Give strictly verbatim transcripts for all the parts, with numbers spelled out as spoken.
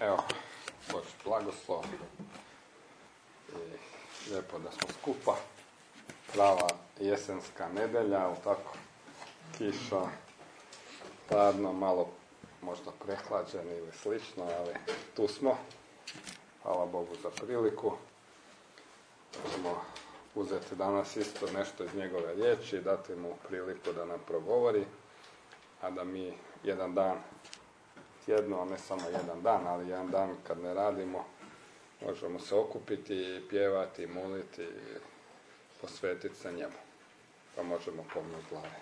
Evo, Bož blagoslov i lijepo da smo skupa. Prava jesenska nedelja, ali tako, kiša, hladno, malo možda prehlađeni ili slično, ali tu smo. Hvala Bogu za priliku. Možemo uzeti danas isto nešto iz njegove riječi i dati mu priliku da nam progovori, a da mi jedan dan tjedno, a ne samo jedan dan, ali jedan dan kad ne radimo, možemo se okupiti i pjevati, moliti i posvetiti se njemu. Pa možemo pomnuti glave.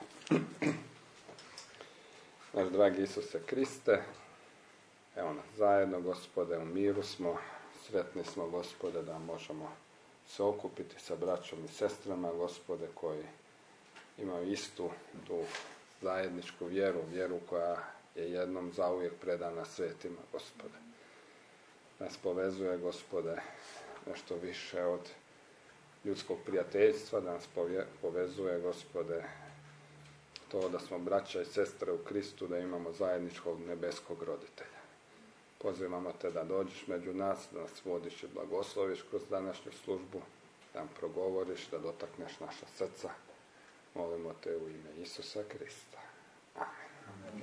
Naš dragi Isuse Kriste, evo nas zajedno, Gospode, u miru smo, sretni smo, Gospode, da možemo se okupiti sa braćom i sestrama, Gospode, koji imaju istu tu zajedničku vjeru, vjeru koja je jednom zauvijek predana svetima, Gospode. Nas povezuje, Gospode, nešto više od ljudskog prijateljstva, da nas povezuje, Gospode, to da smo braća i sestre u Kristu, da imamo zajedničkog nebeskog roditelja. Pozivamo te da dođeš među nas, da nas vodiš i blagosloviš kroz današnju službu, da nam progovoriš, da dotakneš naša srca. Molimo te u ime Isusa Krista. Amen.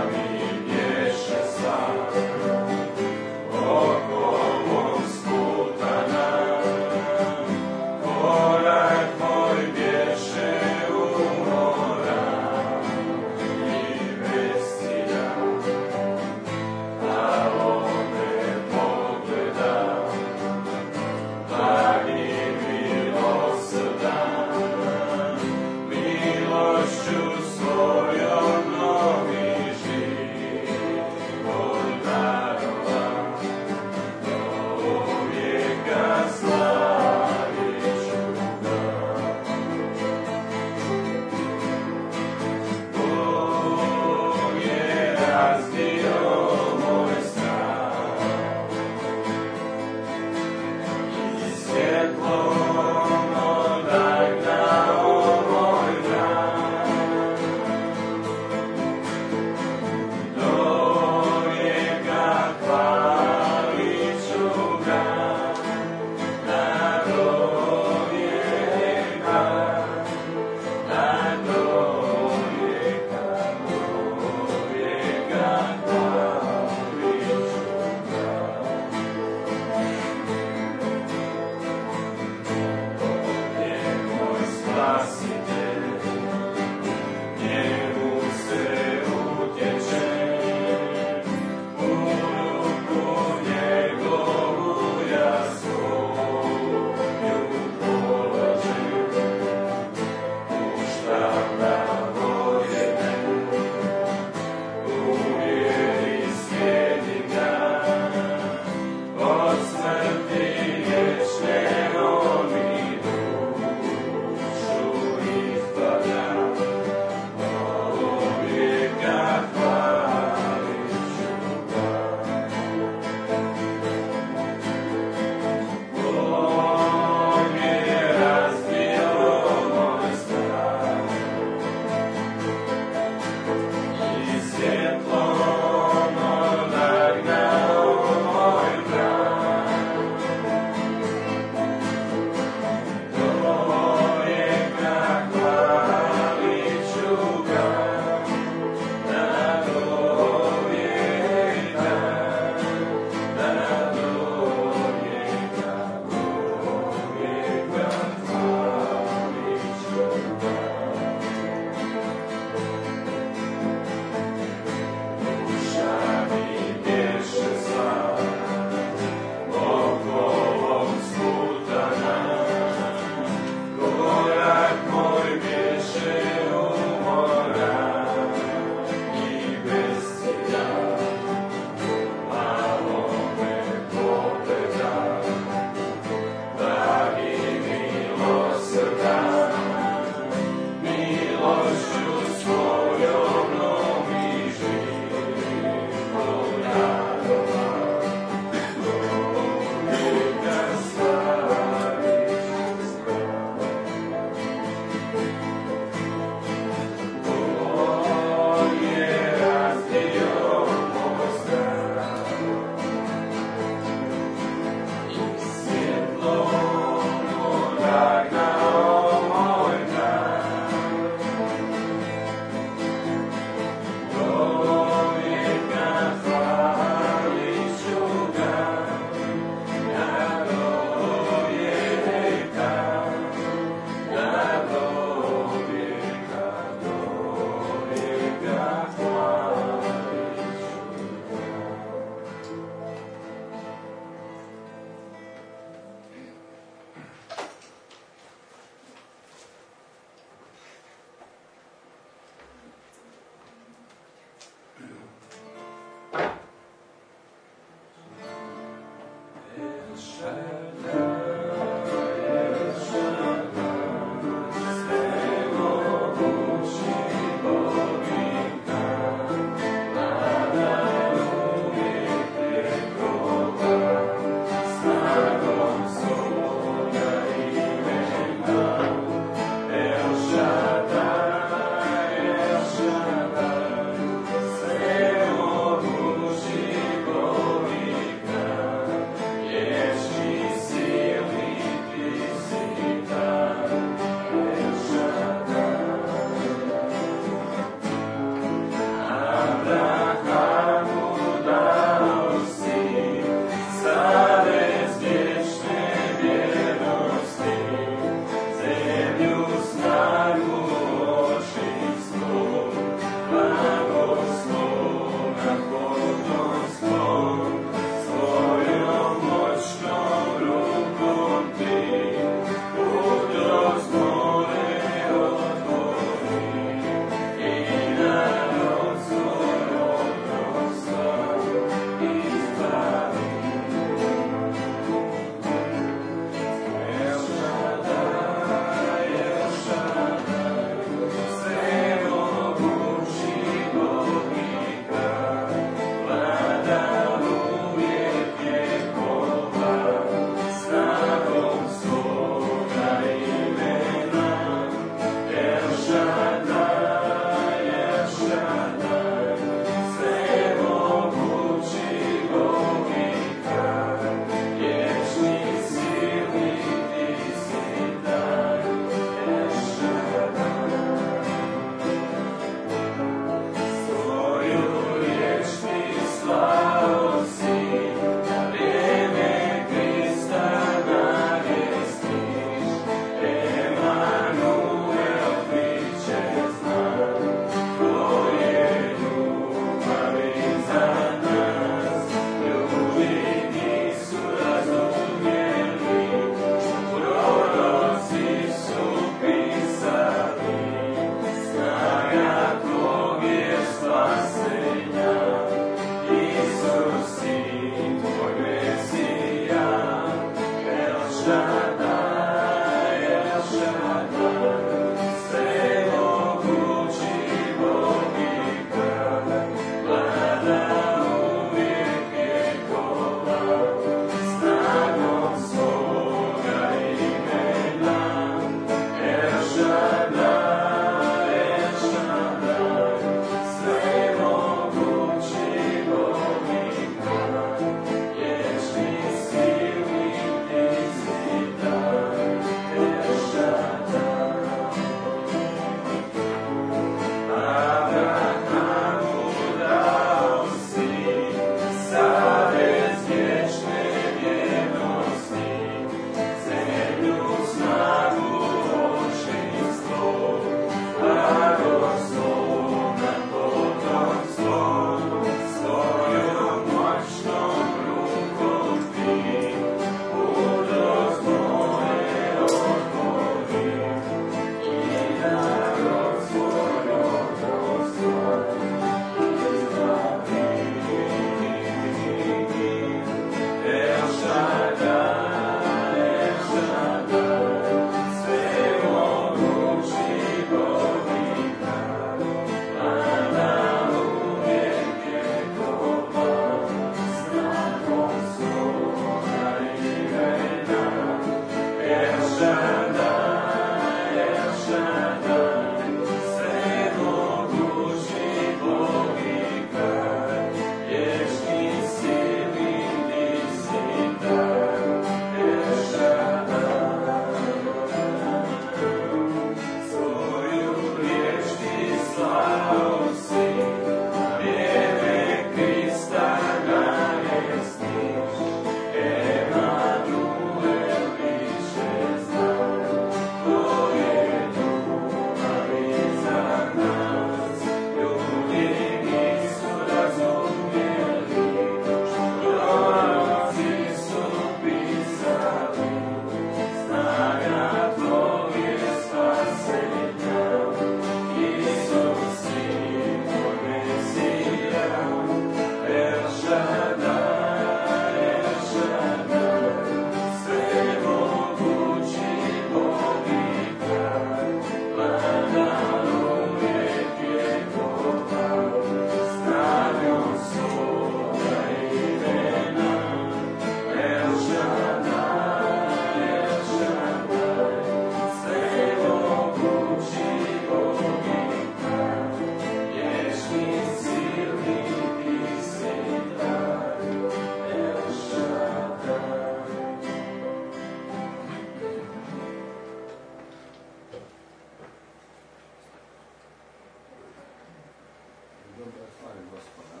Slavi Gospoda.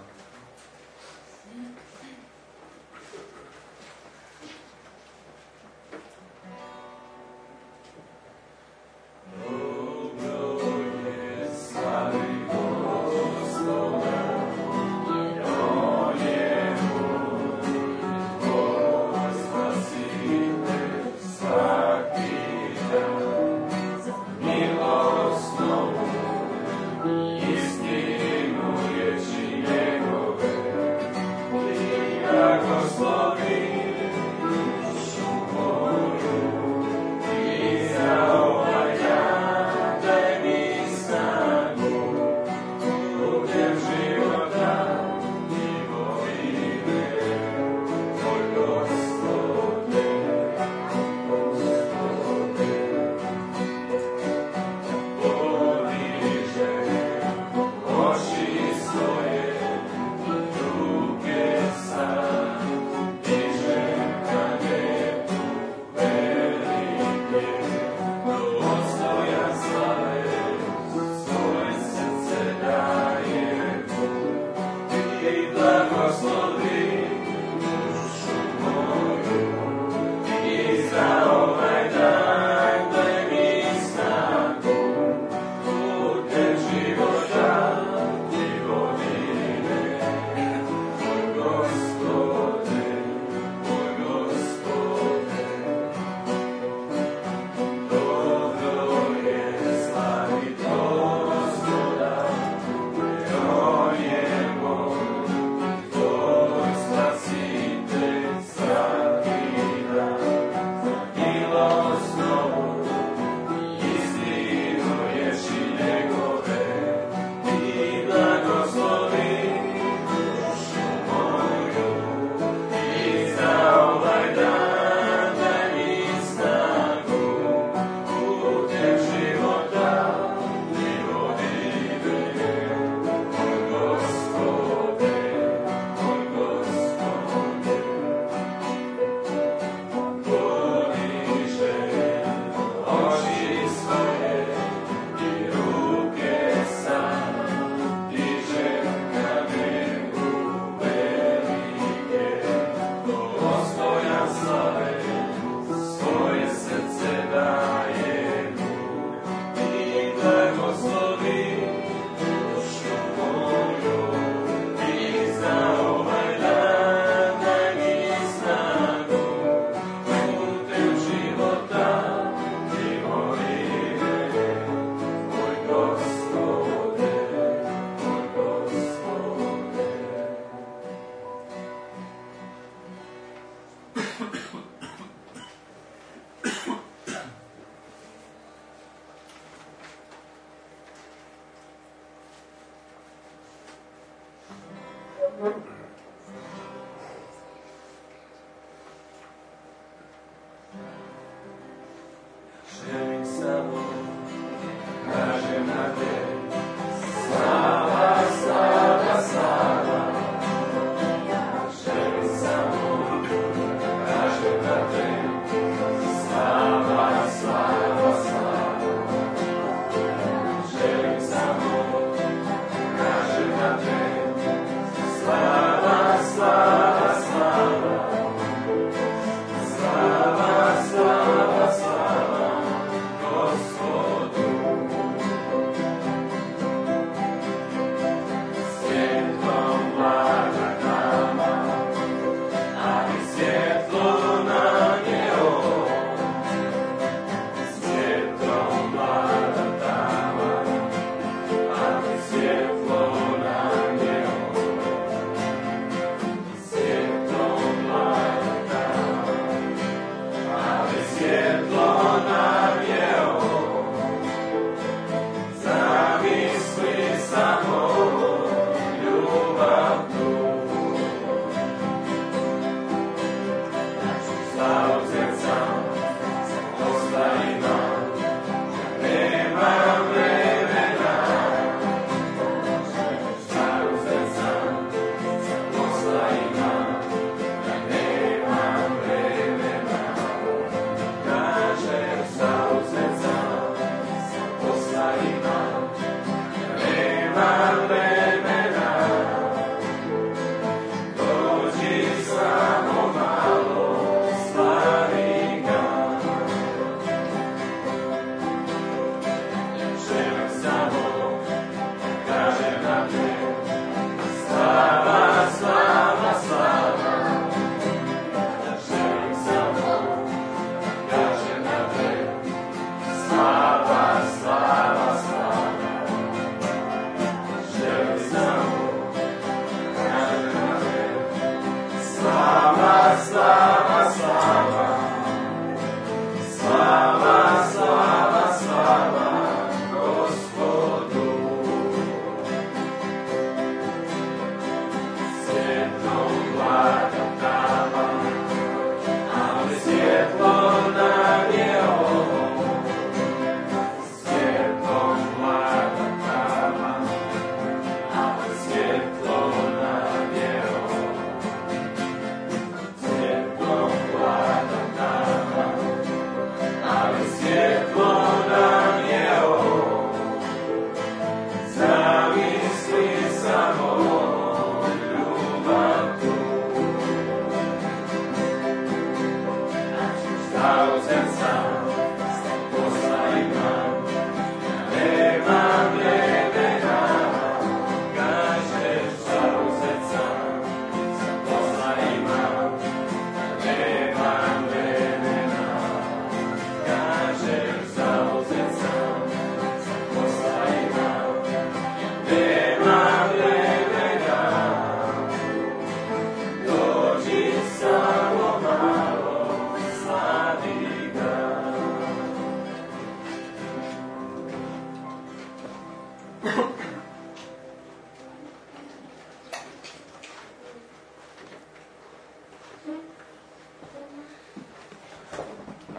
Amen.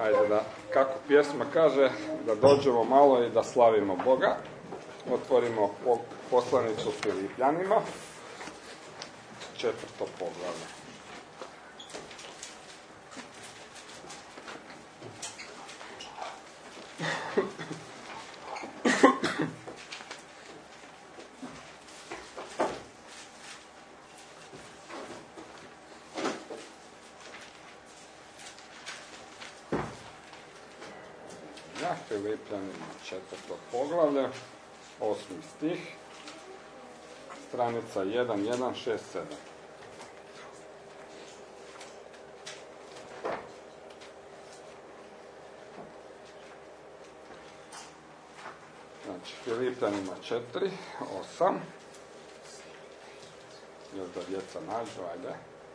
Ajde da, kako pjesma kaže, da dođemo malo i da slavimo Boga. Otvorimo poslanicu Filipljanima, četvrto poglavlje. Ja, Filipljanima, četvrto poglavlje, osmi stih, stranica jedan jedan šest sedam. Znači, Filipljanima četiri, osam. Još da djeca nađu, ajde.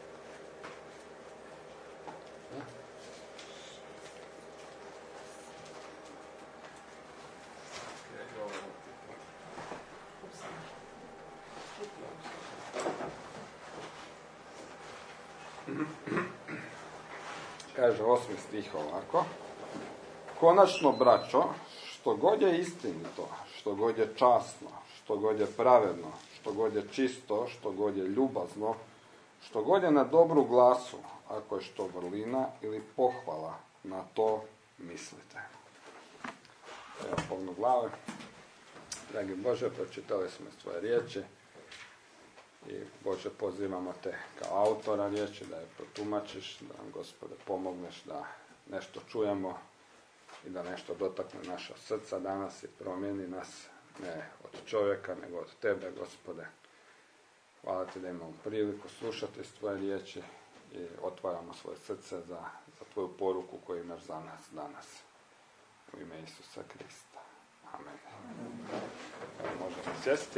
Kaže osmi stih ovako. Konačno, braćo, što god je istinito, što god je časno, što god je pravedno, što god je čisto, što god je ljubazno, što god je na dobru glasu, ako je što vrlina ili pohvala, na to mislite. Evo, pognu glave. Dragi Bože, pročitali smo svoje riječi i Bože, pozivamo te kao autora riječi da je protumačiš, da nam, Gospode, pomogneš da nešto čujemo i da nešto dotakne naša srca danas i promijeni nas, ne od čovjeka, nego od tebe, Gospode. Hvala ti da imamo priliku slušati tvoje riječi i otvaramo svoje srce za, za tvoju poruku koju imaš za nas danas. U ime Isusa Krista. Amen. Možemo sjesti.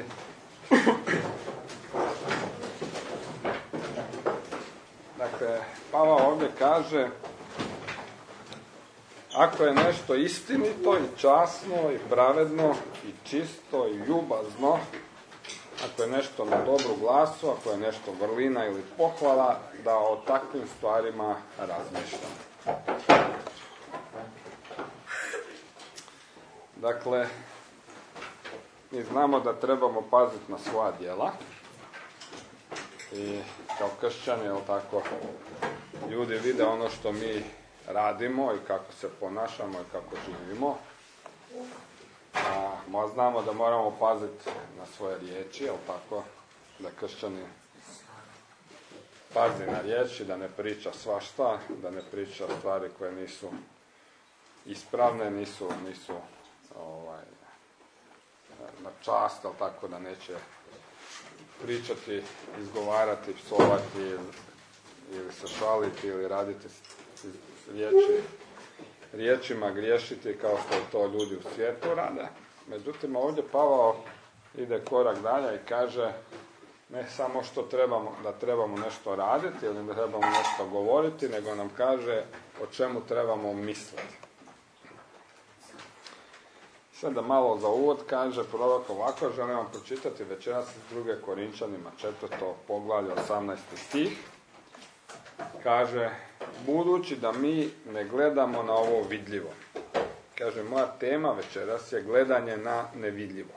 Dakle, Pavao ovdje kaže, ako je nešto istinito i časno i pravedno i čisto i ljubazno, ako je nešto na dobru glasu, ako je nešto vrlina ili pohvala, da o takvim stvarima razmišljam. Dakle, mi znamo da trebamo paziti na svoja djela i kao kršćani, jel tako, ljudi vide ono što mi radimo i kako se ponašamo i kako živimo. A mo znamo da moramo paziti na svoje riječi, jel tako, da kršćani pazi na riječi, da ne priča svašta, da ne priča stvari koje nisu ispravne, nisu, nisu ovaj, na čast, jel tako, da neće pričati, izgovarati, psovati ili, ili se šaliti ili raditi riječi, riječima griješiti kao što to ljudi u svijetu rade. Međutim, ovdje Pavao ide korak dalje i kaže ne samo što trebamo, da trebamo nešto raditi ili da trebamo nešto govoriti, nego nam kaže o čemu trebamo misliti. Sada malo za uvod kaže prorok ovako, želim vam pročitati večeras iz druge Korinčanima četvrto poglavlje osamnaesti stih. Kaže, budući da mi ne gledamo na ovo vidljivo. Kaže, moja tema večeras je gledanje na nevidljivo.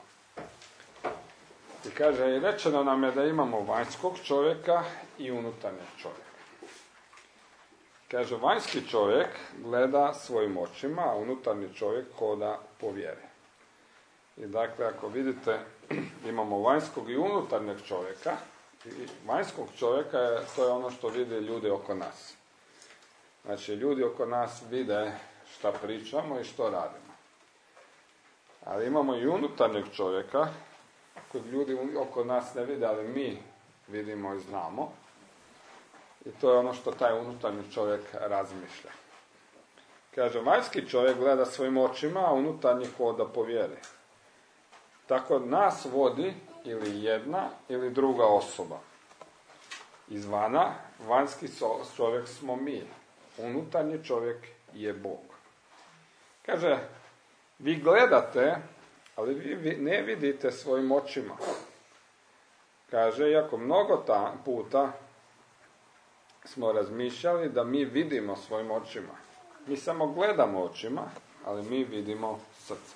I kaže, i rečeno nam je da imamo vanjskog čovjeka i unutarnjeg čovjeka. Kaže, vanjski čovjek gleda svojim očima, a unutarnji čovjek hoda po vjeri. I dakle, ako vidite, imamo vanjskog i unutarnjeg čovjeka. I vanjskog čovjeka je, to je ono što vide ljudi oko nas. Znači, ljudi oko nas vide šta pričamo i što radimo. Ali imamo i unutarnjeg čovjeka, kojeg ljudi oko nas ne vide, ali mi vidimo i znamo. I to je ono što taj unutarnji čovjek razmišlja. Kaže, vanjski čovjek gleda svojim očima, a unutarnji hoda po vjeri. Tako nas vodi ili jedna ili druga osoba. Izvana, vanjski čovjek smo mi. Unutarnji čovjek je Bog. Kaže, vi gledate, ali vi ne vidite svojim očima. Kaže, iako mnogo ta puta smo razmišljali da mi vidimo svojim očima. Mi samo gledamo očima, ali mi vidimo srce.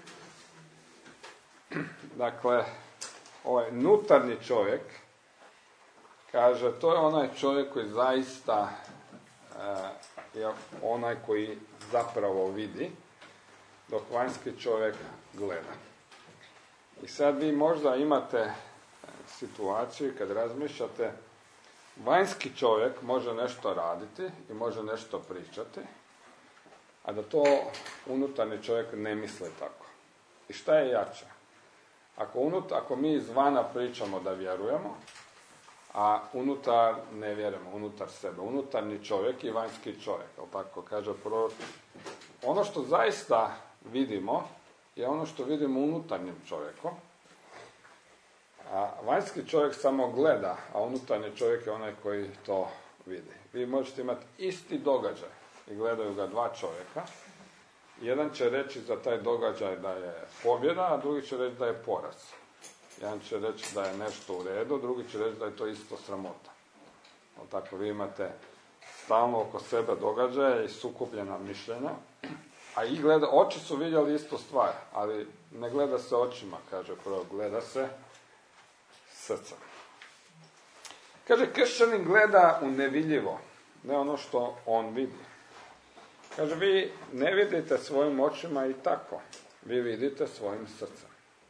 Dakle, ovaj nutarnji čovjek, kaže, to je onaj čovjek koji zaista e, je onaj koji zapravo vidi, dok vanjski čovjek gleda. I sad vi možda imate situaciju kad razmišljate, vanjski čovjek može nešto raditi i može nešto pričati, a da to unutarnji čovjek ne misli tako. I šta je jače? Ako, unut, ako mi izvana pričamo da vjerujemo, a unutar ne vjerujemo, unutar sebe, unutarnji čovjek i vanjski čovjek, ali tako kaže prorok. Ono što zaista vidimo je ono što vidimo unutarnjim čovjekom, a vanjski čovjek samo gleda, a unutarnji čovjek je onaj koji to vidi. Vi možete imati isti događaj i gledaju ga dva čovjeka. Jedan će reći za taj događaj da je pobjeda, a drugi će reći da je poraz. Jedan će reći da je nešto u redu, drugi će reći da je to isto sramota. O tako, vi imate stalno oko sebe događaje i sukobljena mišljenja, a i gleda, oči su vidjeli istu stvar, ali ne gleda se očima, kaže prvo, gleda se srcem. Kaže, kršćanin gleda u nevidljivo, ne ono što on vidi. Kaže, vi ne vidite svojim očima i tako, vi vidite svojim srcem.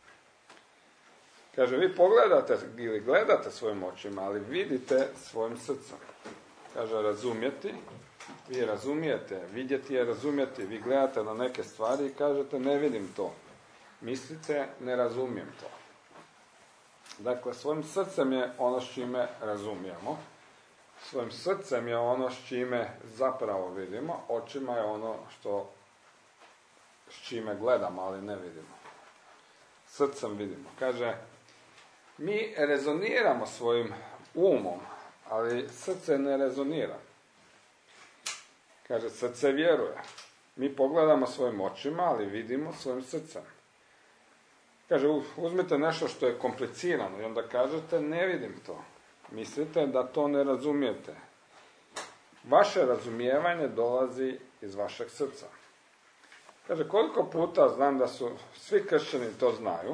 Kaže, vi pogledate ili gledate svojim očima, ali vidite svojim srcem. Kaže, razumjeti, vi razumijete, vidjeti je razumjeti, vi gledate na neke stvari i kažete, ne vidim to. Mislite, ne razumijem to. Dakle, svojim srcem je ono s čime razumijemo, svojim srcem je ono s čime zapravo vidimo, očima je ono što s čime gledamo, ali ne vidimo. Srcem vidimo. Kaže, mi rezoniramo svojim umom, ali srce ne rezonira. Kaže, srce vjeruje. Mi pogledamo svojim očima, ali vidimo svojim srcem. Kaže, uzmite nešto što je komplicirano i onda kažete, ne vidim to. Mislite da to ne razumijete. Vaše razumijevanje dolazi iz vašeg srca. Kaže, koliko puta znam da su svi kršćani to znaju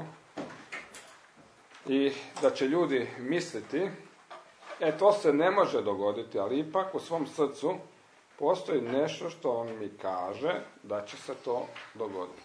i da će ljudi misliti, e, to se ne može dogoditi, ali ipak u svom srcu postoji nešto što on mi kaže da će se to dogoditi.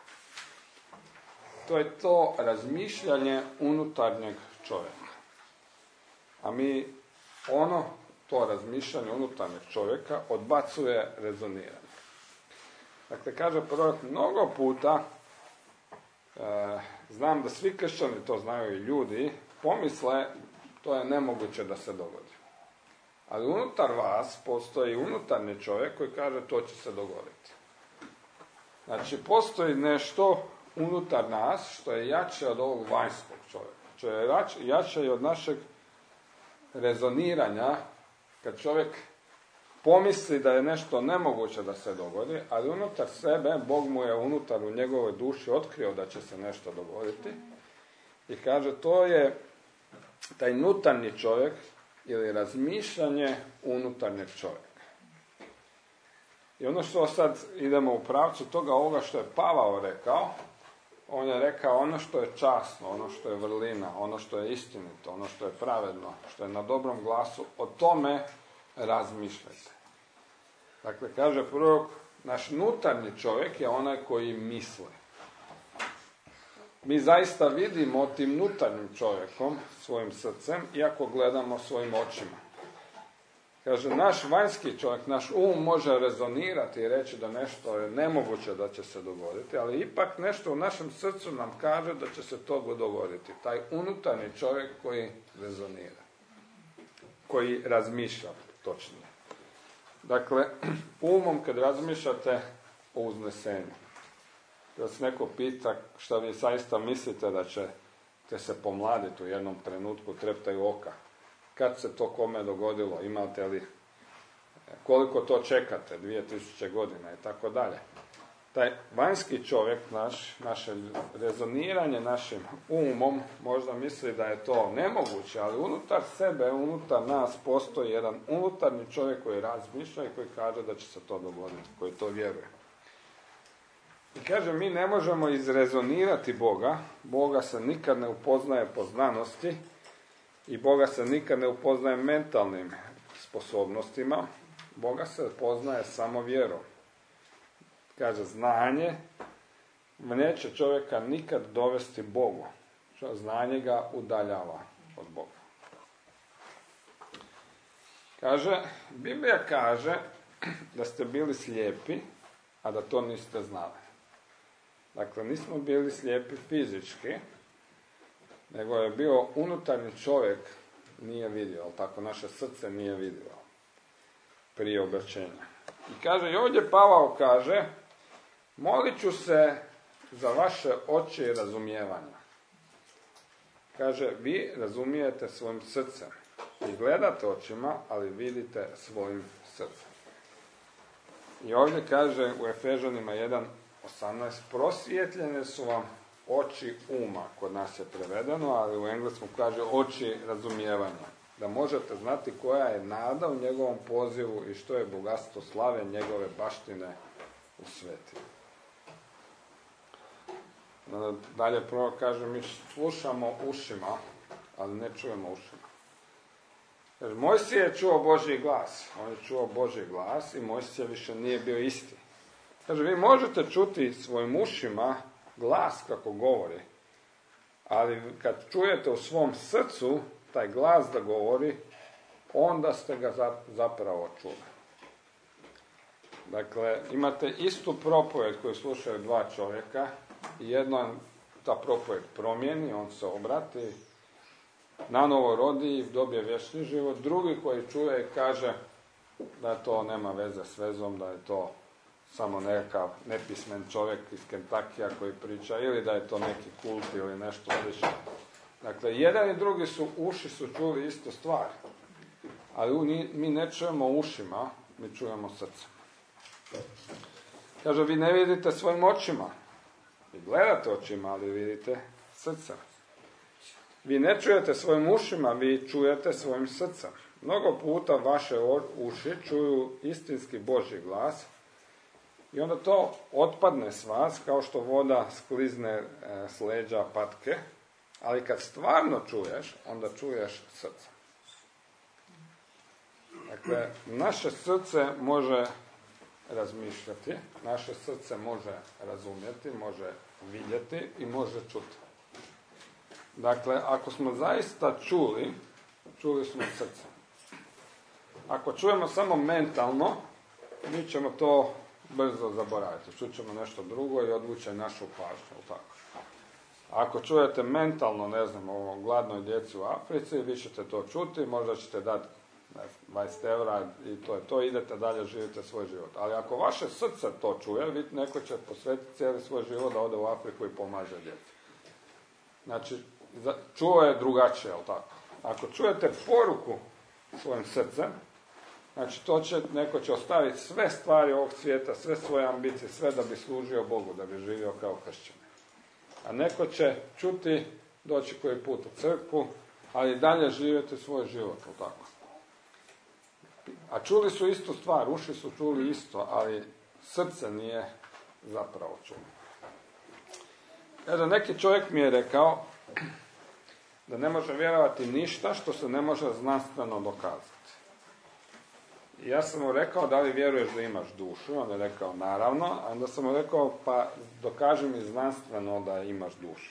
To je to razmišljanje unutarnjeg čovjeka. A mi ono, to razmišljanje unutarnjeg čovjeka odbacuje rezoniranje. Dakle, kaže prorok, mnogo puta, e, znam da svi kršćani to znaju i ljudi, pomisle, to je nemoguće da se dogodi. Ali unutar vas postoji unutarnji čovjek koji kaže to će se dogoditi. Znači, postoji nešto unutar nas što je jače od ovog vanjskog čovjeka. Što je jače i od našeg rezoniranja, kad čovjek pomisli da je nešto nemoguće da se dogodi, ali unutar sebe, Bog mu je unutar u njegovoj duši otkrio da će se nešto dogoditi i kaže, to je taj unutarnji čovjek ili razmišljanje unutarnjeg čovjeka. I ono što sad idemo u pravcu toga ovoga što je Pavao rekao, on je rekao ono što je časno, ono što je vrlina, ono što je istinito, ono što je pravedno, što je na dobrom glasu, o tome razmišljajte. Dakle, kaže prorok, naš unutarnji čovjek je onaj koji misli. Mi zaista vidimo tim unutarnjim čovjekom, svojim srcem, iako gledamo svojim očima. Kaže, naš vanjski čovjek, naš um može rezonirati i reći da nešto je nemoguće da će se dogoditi, ali ipak nešto u našem srcu nam kaže da će se to dogoditi. Taj unutarnji čovjek koji rezonira, koji razmišlja točnije. Dakle, umom kad razmišljate o uznesenju, da se neko pita šta vi zaista mislite da ćete se pomladiti u jednom trenutku, treptaju oka. Kad se to kome dogodilo, imate li, koliko to čekate, dvije tisuće godina i tako dalje. taj vanjski čovjek, naš, naše rezoniranje našim umom, možda misli da je to nemoguće, ali unutar sebe, unutar nas postoji jedan unutarnji čovjek koji razmišlja i koji kaže da će se to dogoditi, koji to vjeruje. I kaže, mi ne možemo izrezonirati Boga, Boga se nikad ne upoznaje po znanosti i Boga se nikad ne upoznaje mentalnim sposobnostima, Boga se poznaje samo vjerom. Kaže, znanje neće čovjeka nikad dovesti Bogu. Znanje ga udaljava od Boga. Kaže, Biblija kaže da ste bili slijepi, a da to niste znali. Dakle, nismo bili slijepi fizički, nego je bio unutarnji čovjek, nije vidio, ali tako naše srce nije vidio prije obraćenja. I kaže, i ovdje Pavao kaže, molit ću se za vaše oči i razumijevanja. Kaže, vi razumijete svojim srcem i gledate očima, ali vidite svojim srcem. I ovdje kaže u Efežanima jedan osamnaest, prosvjetljene su vam oči uma, kod nas je prevedeno, ali u engleskom kaže oči razumijevanja. Da možete znati koja je nada u njegovom pozivu i što je bogatstvo slave njegove baštine u sveti. Dalje prvo kaže, mi slušamo ušima, ali ne čujemo ušima. Kaže, Mojsije je čuo Božji glas. On je čuo Božji glas i Mojsije više nije bio isti. Kaže, vi možete čuti svojim ušima glas kako govori, ali kad čujete u svom srcu taj glas da govori, onda ste ga zapravo čuli. Dakle, imate istu propovjed koju slušaju dva čovjeka i jedno ta propovjed promijeni, on se obrati, nanovo rodi i dobije vječni život. Drugi koji čuje i kaže da to nema veze s vezom, da je to samo nekakav nepismen čovjek iz Kentakija koji priča, ili da je to neki kult ili nešto slično. Dakle, jedan i drugi su, uši su čuli istu stvar, ali mi ne čujemo ušima, mi čujemo srcem. Kaže, vi ne vidite svojim očima, vi gledate očima, ali vidite srcem. Vi ne čujete svojim ušima, vi čujete svojim srcem. Mnogo puta vaše uši čuju istinski Božji glas i onda to otpadne s vas kao što voda sklizne s leđa patke, ali kad stvarno čuješ, onda čuješ srce. Dakle, naše srce može razmišljati, naše srce može razumjeti, može vidjeti i može čuti. Dakle, ako smo zaista čuli, čuli smo srce. Ako čujemo samo mentalno, mi ćemo to brzo zaboraviti. Čućemo nešto drugo i odvuče našu pažnju. Tako. Ako čujete mentalno, ne znam, o gladnoj djeci u Africi, vi ćete to čuti, možda ćete dati dvadeset eura i to je to, idete dalje, živite svoj život. Ali ako vaše srce to čuje, vi neko će posvetiti cijeli svoj život da ode u Afriku i pomaže djeci. Znači, čuo je drugačije, jel tako? Ako čujete poruku svojim srcem, znači to će, neko će ostaviti sve stvari ovog svijeta, sve svoje ambicije, sve da bi služio Bogu, da bi živio kao kršćan. A neko će čuti, doći koji put u crkvu, ali dalje živjeti svoj život, jel tako? A čuli su istu stvar, uši su čuli isto, ali srce nije zapravo čulo. Kada neki čovjek mi je rekao da ne može vjerovati ništa što se ne može znanstveno dokazati. I ja sam mu rekao, da li vjeruješ da imaš dušu? On je rekao, naravno. A onda sam mu rekao, pa dokaži mi znanstveno da imaš dušu.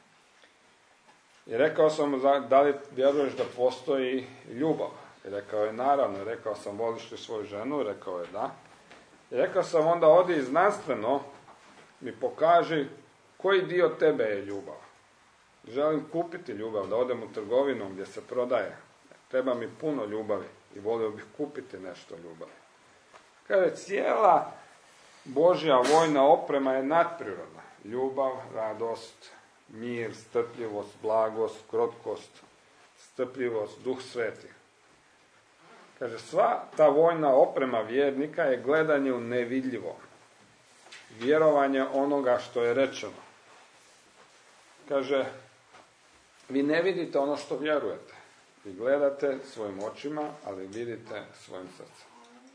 I rekao sam mu, da li vjeruješ da postoji ljubav? I rekao je, naravno. I rekao sam, voliš li svoju ženu? Rekao je, da. I rekao sam, onda odi i znanstveno mi pokaži koji dio tebe je ljubav. Želim kupiti ljubav, da odem u trgovinu gdje se prodaje. Treba mi puno ljubavi i volio bih kupiti nešto ljubavi. Kaže, cijela Božja vojna oprema je nadprirodna. Ljubav, radost, mir, strpljivost, blagost, krotkost, strpljivost, duh sveti. Kaže, sva ta vojna oprema vjernika je gledanje u nevidljivo. vjerovanje onoga što je rečeno. Kaže, vi ne vidite ono što vjerujete. Vi gledate svojim očima, ali vidite svojim srcem.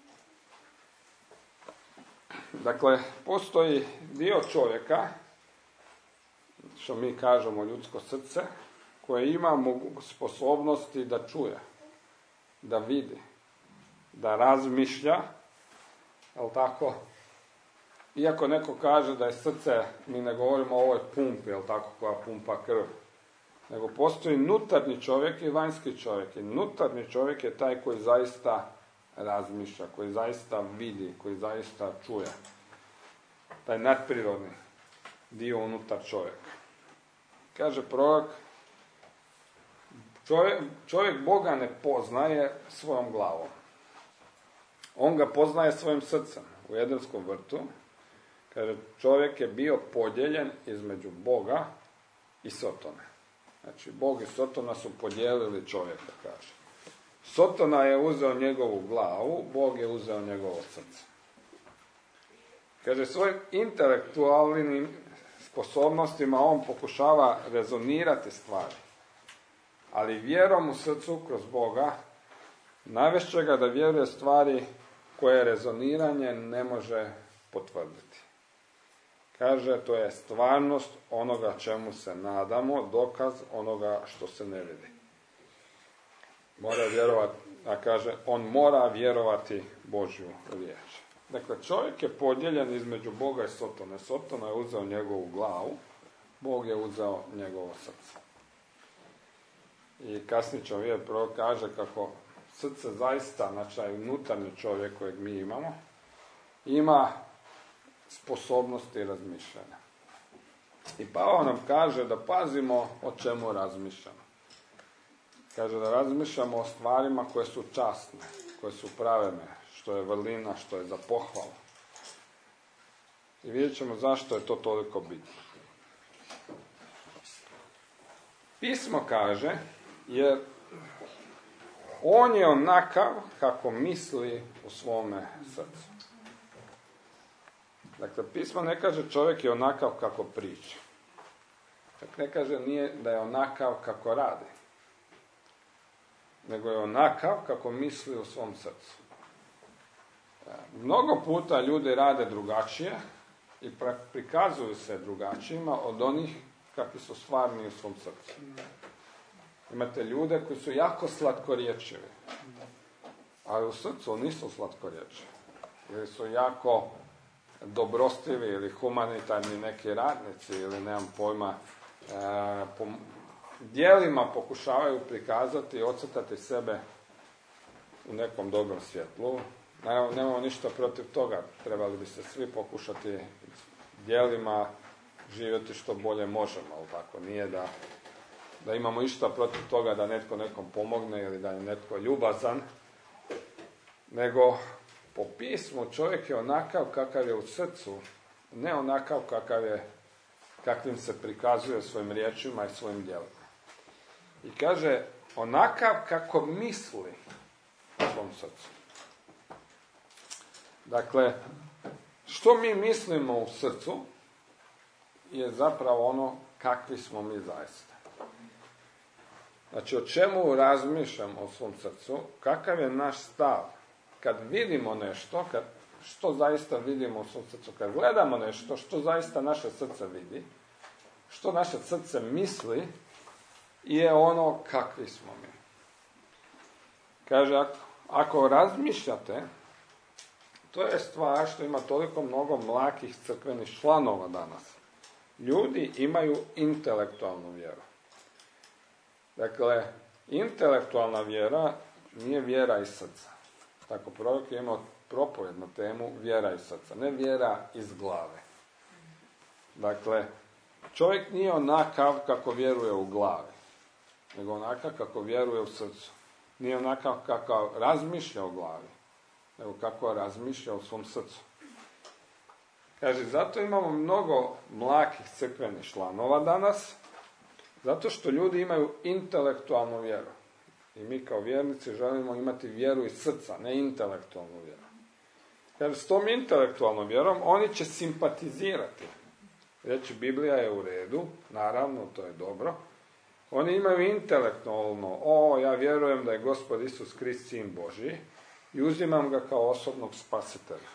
Dakle, postoji dio čovjeka, što mi kažemo ljudsko srce, koje ima sposobnosti da čuje, da vidi, da razmišlja, jel tako? Iako neko kaže da je srce, mi ne govorimo o ovoj pumpi, jel tako, koja pumpa krv, nego postoji nutarnji čovjek i vanjski čovjek. I nutarnji čovjek je taj koji zaista razmišlja, koji zaista vidi, koji zaista čuje. Taj nadprirodni dio unutar čovjeka. Kaže prorok, čovjek, čovjek Boga ne poznaje svojom glavom. On ga poznaje svojim srcem. U Edenskom vrtu, kaže, čovjek je bio podijeljen između Boga i Sotone. Znači, Bog i Sotona su podijelili čovjeka, kaže. Sotona je uzeo njegovu glavu, Bog je uzeo njegovo srce. Kaže, svojim intelektualnim sposobnostima on pokušava rezonirati stvari. Ali vjerom u srcu kroz Boga navešće ga da vjeruje stvari koje rezoniranje ne može potvrditi. Kaže, to je stvarnost onoga čemu se nadamo, dokaz onoga što se ne vidi. Mora vjerovati, a kaže, on mora vjerovati Božju riječ. Dakle, čovjek je podijeljen između Boga i Sotone. Sotona je uzeo njegovu glavu, Bog je uzeo njegovo srce. I kasnije ćemo vidjeti, prorok kaže kako srce zaista, znači unutarnji čovjek kojeg mi imamo, ima sposobnosti razmišljanja. I Pavao nam kaže da pazimo o čemu razmišljamo. Kaže da razmišljamo o stvarima koje su časne, koje su pravedne, što je vrlina, što je za pohvalu. I vidjet ćemo zašto je to toliko bitno. Pismo kaže, jer on je onakav kako misli u svome srcu. Dakle, pismo ne kaže čovjek je onakav kako priča. Čak ne kaže nije da je onakav kako radi. Nego je onakav kako misli u svom srcu. Mnogo puta ljudi rade drugačije i prikazuju se drugačijima od onih kakvi su stvarni u svom srcu. Imate ljude koji su jako slatkorječivi, ali u srcu nisu slatkorječivi. Ili su jako dobrostivi ili humanitarni neki radnici ili nemam pojma, e, po djelima pokušavaju prikazati i ocrtati sebe u nekom dobrom svjetlu. Naravno, nemamo ništa protiv toga, trebali bi se svi pokušati djelima živjeti što bolje možemo, ali tako nije da, da imamo išta protiv toga da netko nekom pomogne ili da je netko ljubazan, nego po pismu čovjek je onakav kakav je u srcu, ne onakav kakav je, kakvim se prikazuje svojim riječima i svojim djelima. I kaže, onakav kako misli u svom srcu. Dakle, što mi mislimo u srcu je zapravo ono kakvi smo mi zaista. Znači, o čemu razmišljamo u svom srcu, kakav je naš stav. Kad vidimo nešto, kad, što zaista vidimo u svom srcu, kad gledamo nešto, što zaista naše srce vidi, što naše srce misli, je ono kakvi smo mi. Kaže, ako, ako razmišljate, to je stvar što ima toliko mnogo mlakih crkvenih članova danas. Ljudi imaju intelektualnu vjeru. Dakle, intelektualna vjera nije vjera iz srca. Tako prorok je imao propovednu temu vjera iz srca, ne vjera iz glave. Dakle, čovjek nije onakav kako vjeruje u glavi, nego onakav kako vjeruje u srcu. Nije onakav kako razmišlja u glavi, nego kako razmišlja u svom srcu. Kaže, zato imamo mnogo mlakih crkvenih članova danas, zato što ljudi imaju intelektualnu vjeru. I mi kao vjernici želimo imati vjeru iz srca, ne intelektualnu vjeru. Kaže, s tom intelektualnom vjerom oni će simpatizirati. Reći, Biblija je u redu, naravno, to je dobro. Oni imaju intelektualno, o, ja vjerujem da je Gospod Isus Krist sin Božji i uzimam ga kao osobnog spasitelja.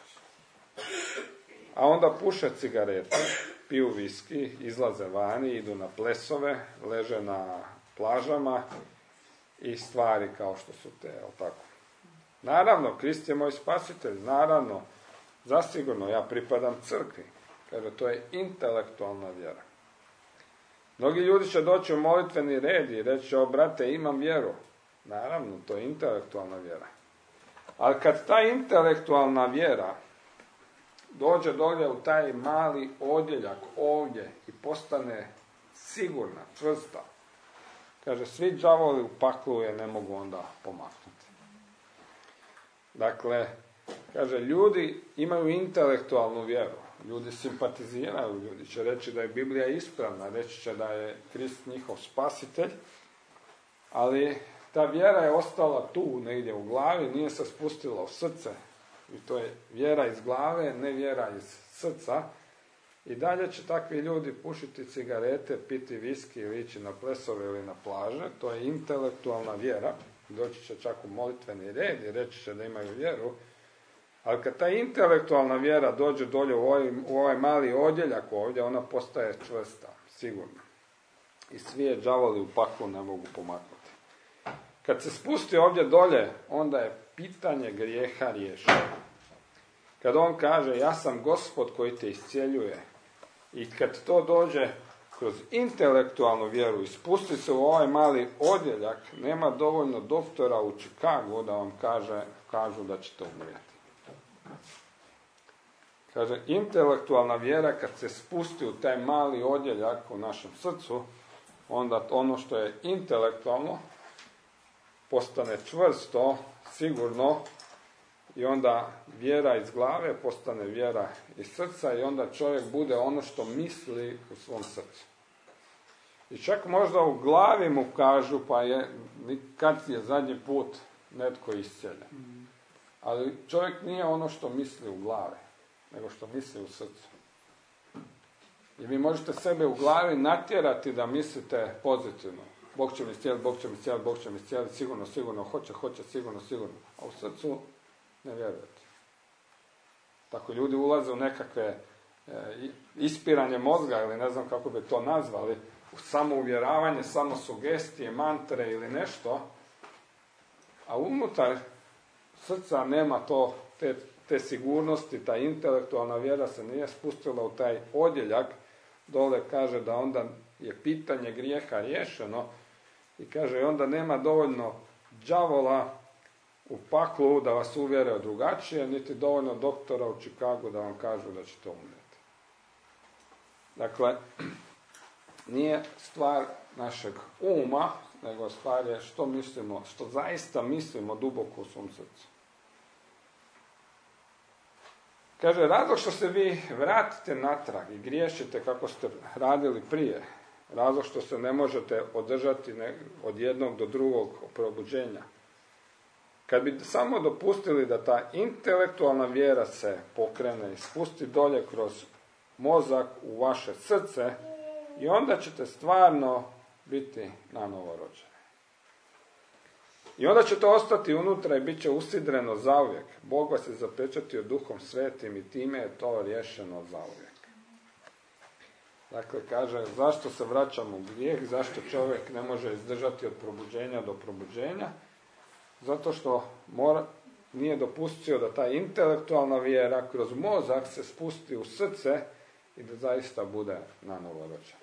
A onda puše cigarete, piju viski, izlaze vani, idu na plesove, leže na plažama i stvari kao što su te, jel tako? Naravno, Krist je moj spasitelj, naravno, zasigurno, ja pripadam crkvi. Kaže, to je intelektualna vjera. Mnogi ljudi će doći u molitveni red i reći, o brate, imam vjeru. Naravno, to je intelektualna vjera. Ali kad ta intelektualna vjera dođe dolje u taj mali odjeljak ovdje i postane sigurna, čvrsta, kaže, svi đavoli u paklu je ne mogu onda pomaknuti. Dakle, kaže, ljudi imaju intelektualnu vjeru. Ljudi simpatiziraju, ljudi će reći da je Biblija ispravna, reći će da je Krist njihov spasitelj, ali ta vjera je ostala tu negdje u glavi, nije se spustila u srce. I to je vjera iz glave, ne vjera iz srca. I dalje će takvi ljudi pušiti cigarete, piti viski ili ići na plesove ili na plaže. To je intelektualna vjera. Doći će čak u molitveni red i reći će da imaju vjeru. Ali kad ta intelektualna vjera dođe dolje u ovaj, u ovaj mali odjeljak ovdje, ona postaje čvrsta, sigurno. I svi je đavoli u paklu ne mogu pomaknuti. Kad se spusti ovdje dolje, onda je pitanje grijeha riješeno. Kad on kaže, ja sam Gospod koji te iscjeljuje, i kad to dođe kroz intelektualnu vjeru i spusti se u ovaj mali odjeljak, nema dovoljno doktora u Chicagu da vam kaže, kažu da ćete umrijeti. Kaže, intelektualna vjera kad se spusti u taj mali odjeljak u našem srcu, onda ono što je intelektualno postane čvrsto, sigurno, i onda vjera iz glave postane vjera iz srca i onda čovjek bude ono što misli u svom srcu. I čak možda u glavi mu kažu, pa je, kad je zadnji put netko iscijeljen. Ali čovjek nije ono što misli u glavi, nego što misli u srcu. I vi možete sebe u glavi natjerati da mislite pozitivno. Bog će mi iscijeliti, Bog će mi iscijeliti, Bog će mi iscijeliti, sigurno, sigurno, hoće, hoće, sigurno, sigurno. A u srcu ne vjerujete. Tako ljudi ulaze u nekakve e, ispiranje mozga, ili ne znam kako bi to nazvali, u samouvjeravanje, samo sugestije, mantre ili nešto, a unutar srca nema to, te, te sigurnosti, ta intelektualna vjera se nije spustila u taj odjeljak, dole kaže da onda je pitanje grijeha riješeno i kaže onda nema dovoljno đavola u paklu da vas uvjere drugačije, niti dovoljno doktora u Chicagu da vam kažu da ćete umrijeti. Dakle, nije stvar našeg uma, nego stvar je što mislimo, što zaista mislimo duboko u svom srcu. Kaže, razlog što se vi vratite natrag i griješite kako ste radili prije, razlog što se ne možete održati od jednog do drugog probuđenja. Kad bi samo dopustili da ta intelektualna vjera se pokrene i spusti dolje kroz mozak u vaše srce, i onda ćete stvarno biti nanovo rođeni. I onda će to ostati unutra i bit će usidreno zauvijek. Bog vas je zapečatio Duhom Svetim i time je to riješeno zauvijek. Dakle, kaže, zašto se vraćamo u grijeh, zašto čovjek ne može izdržati od probuđenja do probuđenja? Zato što mora, nije dopustio da ta intelektualna vjera kroz mozak se spusti u srce i da zaista bude nanovo rođen.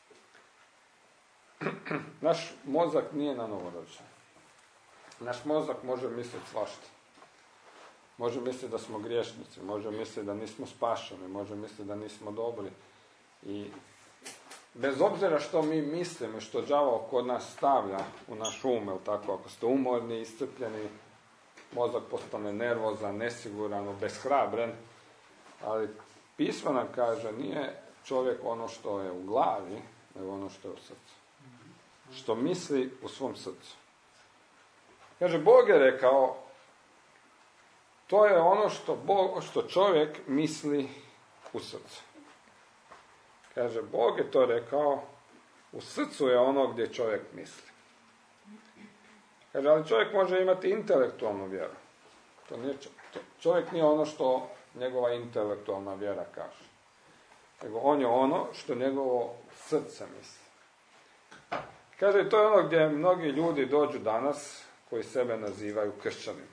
Naš mozak nije nanovo rođen. Naš mozak može misliti svašta. Može misliti da smo griješnici, može misliti da nismo spašeni, može misliti da nismo dobri. I bez obzira što mi mislimo i što đavao kod nas stavlja u naš um, jel tako, ako ste umorni, iscrpljeni, mozak postane nervozan, nesiguran, obeshrabren, ali pismo nam kaže, nije čovjek ono što je u glavi, nego ono što je u srcu. Što misli u svom srcu. Kaže, Bog je rekao, to je ono što, Bog, što čovjek misli u srcu. Kaže, Bog je to rekao, u srcu je ono gdje čovjek misli. Kaže, ali čovjek može imati intelektualnu vjeru. To nije, čovjek nije ono što njegova intelektualna vjera kaže. Nego on je ono što njegovo srce misli. Kaže, to je ono gdje mnogi ljudi dođu danas koji sebe nazivaju kršćanima.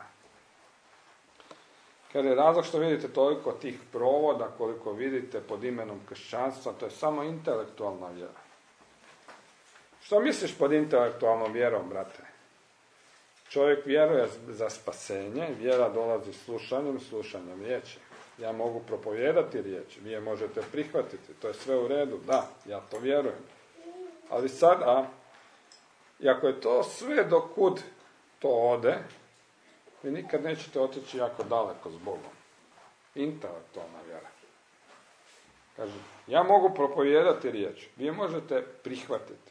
Kaže, razlog što vidite toliko tih provoda, koliko vidite pod imenom kršćanstva, to je samo intelektualna vjera. Što misliš pod intelektualnom vjerom, brate? Čovjek vjeruje za spasenje, vjera dolazi slušanjem, slušanjem riječi. Ja mogu propovijedati riječ, vi je možete prihvatiti, to je sve u redu, da, ja to vjerujem. Ali sada, i ako je to sve do kud to ode, vi nikad nećete otići jako daleko s Bogom. Intelektualna vjera. Kaže, ja mogu propovijedati riječ, vi je možete prihvatiti.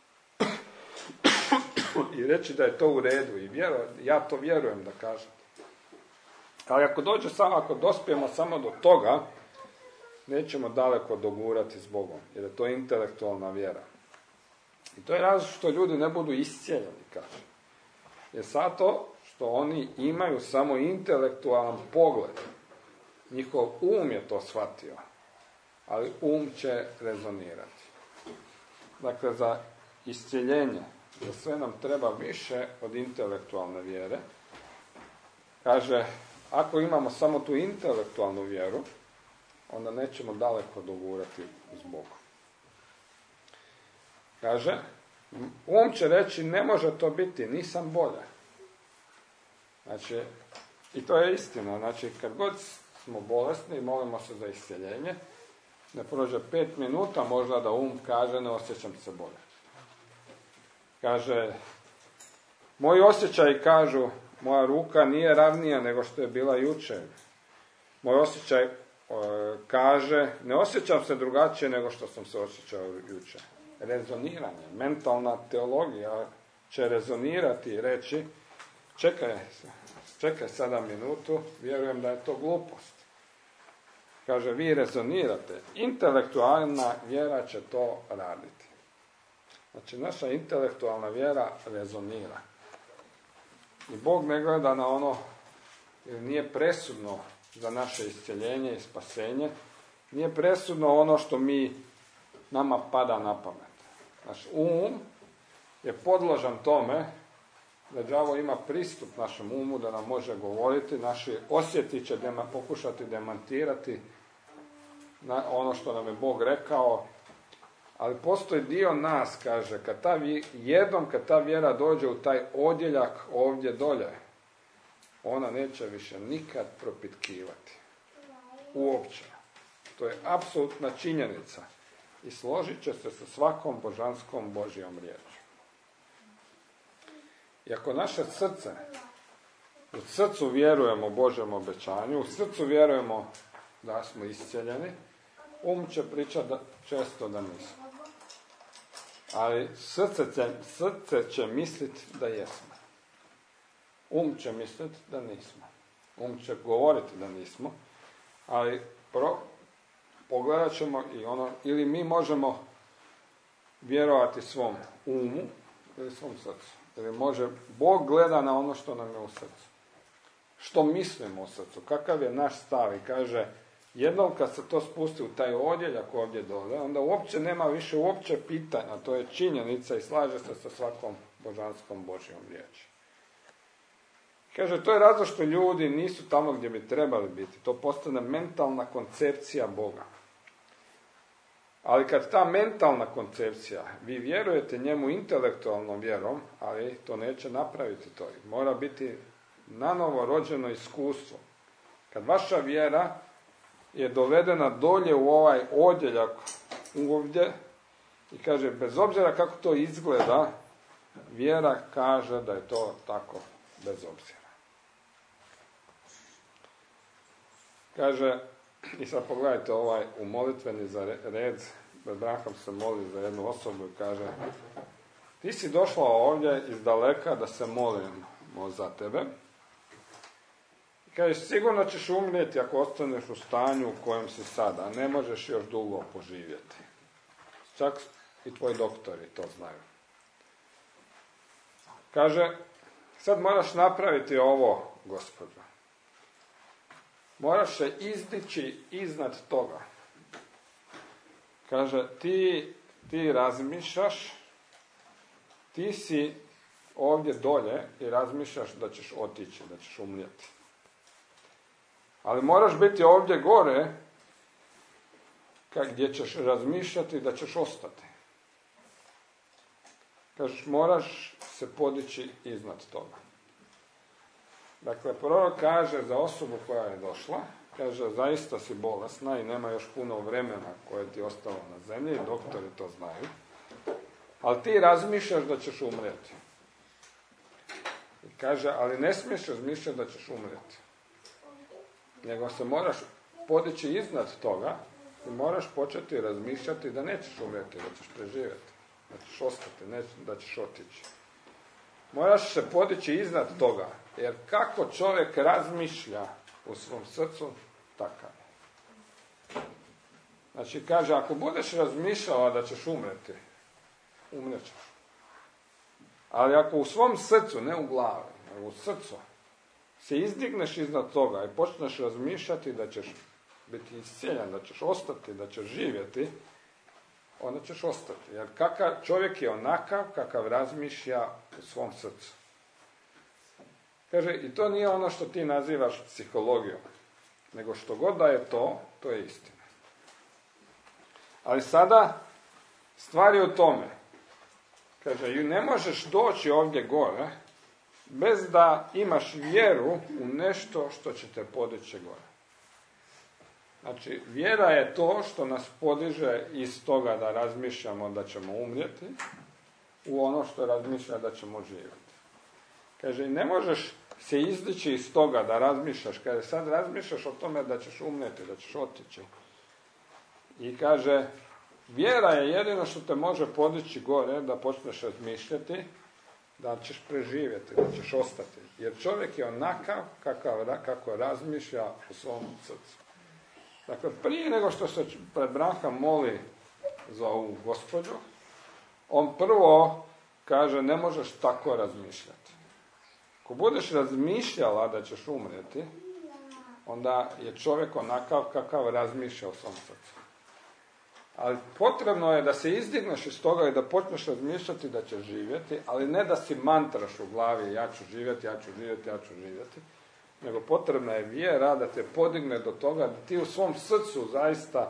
I reći da je to u redu, i vjeru, ja to vjerujem da kažem. Ali ako dođe samo, ako dospijemo samo do toga, nećemo daleko dogurati s Bogom, jer je to intelektualna vjera. I to je razlog što ljudi ne budu iscijeljeni, kaže. Jer zato što oni imaju samo intelektualan pogled. Njihov um je to shvatio, ali um će rezonirati. Dakle, za iscijeljenje, za sve nam treba više od intelektualne vjere. Kaže, ako imamo samo tu intelektualnu vjeru, onda nećemo daleko dogurati s Bogom. Kaže, um će reći, ne može to biti, nisam bolje. Znači, i to je istina. Znači, kad god smo bolesni i molimo se za iscjeljenje, ne prođe pet minuta možda da um kaže, ne osjećam se bolje. Kaže, moji osjećaji kažu, moja ruka nije ravnija nego što je bila jučer. Moj osjećaj e, kaže, ne osjećam se drugačije nego što sam se osjećao jučer. Rezoniranje, mentalna teologija će rezonirati i reći, čekaj, čekaj sada minutu, vjerujem da je to glupost. Kaže, vi rezonirate. Intelektualna vjera će to raditi. Znači, naša intelektualna vjera rezonira. I Bog ne gleda na ono, jer nije presudno za naše iscjeljenje i spasenje, nije presudno ono što mi, nama pada na pamet. Naš um je podložan tome da đavo ima pristup našem umu, da nam može govoriti, naši osjeti će dema, pokušati demantirati na ono što nam je Bog rekao, ali postoji dio nas, kaže, kad ta, jednom kad ta vjera dođe u taj odjeljak ovdje dolje, ona neće više nikad propitkivati. Uopće. To je apsolutna činjenica. I složit će se sa svakom božanskom Božjom riječju. I ako naše srce, u srcu vjerujemo Božjem obećanju, u srcu vjerujemo da smo iscijeljeni, um će pričati da, često da nismo. Ali srce će, srce će misliti da jesmo. Um će misliti da nismo. Um će govoriti da nismo. Ali pro, pogledat ćemo i ono, ili mi možemo vjerovati svom umu ili svom srcu. Ili može, Bog gleda na ono što nam je u srcu. Što mislimo u srcu, kakav je naš stav i kaže, jednom kad se to spusti u taj odjeljak ovdje dole, onda uopće nema više uopće pitanja, to je činjenica i slaže se sa svakom božanskom Božjom riječi. Kaže, to je razlog što ljudi nisu tamo gdje bi trebali biti. To postane mentalna koncepcija Boga. Ali kad ta mentalna koncepcija, vi vjerujete njemu intelektualnom vjerom, ali to neće napraviti to. Mora biti nanovo rođeno iskustvo. Kad vaša vjera je dovedena dolje u ovaj odjeljak ovdje i kaže, bez obzira kako to izgleda, vjera kaže da je to tako bez obzira. Kaže, i sad pogledajte ovaj u molitveni za red, Abraham se moli za jednu osobu i kaže, ti si došla ovdje iz daleka da se molimo za tebe. Kaže, sigurno ćeš umrijeti ako ostaneš u stanju u kojem si sada. Ne možeš još dugo poživjeti. Čak i tvoji doktori to znaju. Kaže, sad moraš napraviti ovo, gospođo. Moraš se izdići iznad toga. Kaže, ti, ti razmišljaš, ti si ovdje dolje i razmišljaš da ćeš otići, da ćeš umrijeti. Ali moraš biti ovdje gore, gdje ćeš razmišljati da ćeš ostati. Kažeš, moraš se podići iznad toga. Dakle, prorok kaže za osobu koja je došla, kaže, zaista si bolesna i nema još puno vremena koje ti je ostalo na zemlji, doktori to znaju, ali ti razmišljaš da ćeš umrijeti. I kaže, ali ne smiješ razmišljati da ćeš umrijeti. Nego se moraš podići iznad toga i moraš početi razmišljati da nećeš umrijeti, da ćeš preživjeti, da ćeš ostati, ne, da ćeš otići. Moraš se podići iznad toga, jer kako čovjek razmišlja u svom srcu, takav je. Znači, kaže, ako budeš razmišljala da ćeš umrijeti, umrijećeš. Ali ako u svom srcu, ne u glavi, nego u srcu, se izdigneš iznad toga i počneš razmišljati da ćeš biti iscijeljen, da ćeš ostati, da ćeš živjeti, onda ćeš ostati. Jer kakav čovjek je onakav kakav razmišlja u svom srcu. Kaže, i to nije ono što ti nazivaš psihologijom, nego što god da je to, to je istina. Ali sada stvar je u tome. Kaže, ne možeš doći ovdje gore bez da imaš vjeru u nešto što će te podići gore. Znači, vjera je to što nas podiže iz toga da razmišljamo da ćemo umrijeti u ono što razmišlja da ćemo živjeti. Kaže, ne možeš se izdići iz toga da razmišljaš, kaže, sad razmišljaš o tome da ćeš umrijeti, da ćeš otići. I kaže, vjera je jedino što te može podići gore, da počneš razmišljati da ćeš preživjeti, da ćeš ostati. Jer čovjek je onakav kakav, kako razmišlja u svom srcu. Dakle, prije nego što se pred Branka moli za ovu gospođu, on prvo kaže, ne možeš tako razmišljati. Ako budeš razmišljala da ćeš umrijeti, onda je čovjek onakav kakav razmišlja u svom srcu. Ali potrebno je da se izdigneš iz toga i da počneš razmišljati da ćeš živjeti, ali ne da si mantraš u glavi, ja ću živjeti, ja ću živjeti, ja ću živjeti, nego potrebna je vjera da te podigne do toga da ti u svom srcu zaista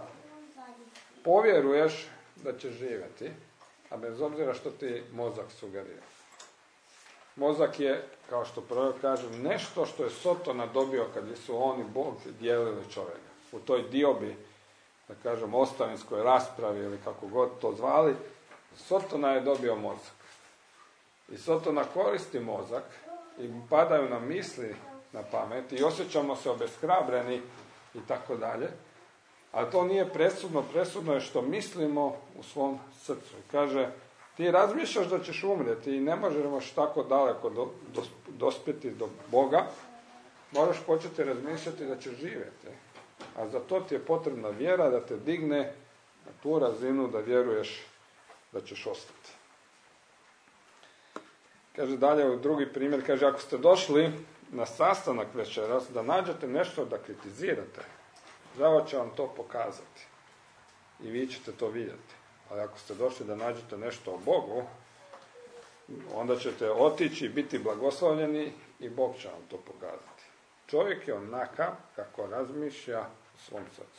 povjeruješ da ćeš živjeti, a bez obzira što ti mozak sugerira. Mozak je, kao što prorok kaže, nešto što je Sotona dobio kad su oni Bog dijelili čovjeka. U toj diobi, da kažem, ostavinskoj raspravi ili kako god to zvali, Sotona je dobio mozak. I Sotona koristi mozak i padaju nam misli na pamet i osjećamo se obeshrabreni i tako dalje. Ali to nije presudno, presudno je što mislimo u svom srcu. Kaže, ti razmišljaš da ćeš umrijeti i ne možeš tako daleko do, do, dospjeti do Boga, moraš početi razmišljati da ćeš živjeti. A za to ti je potrebna vjera da te digne na tu razinu da vjeruješ da ćeš ostati. Kaže dalje u drugi primjer, kaže, ako ste došli na sastanak večeras da nađete nešto da kritizirate, đavo će vam to pokazati i vi ćete to vidjeti. Ali ako ste došli da nađete nešto o Bogu, onda ćete otići i biti blagoslovljeni i Bog će vam to pokazati. Čovjek je onakav kako razmišlja u svom srcu.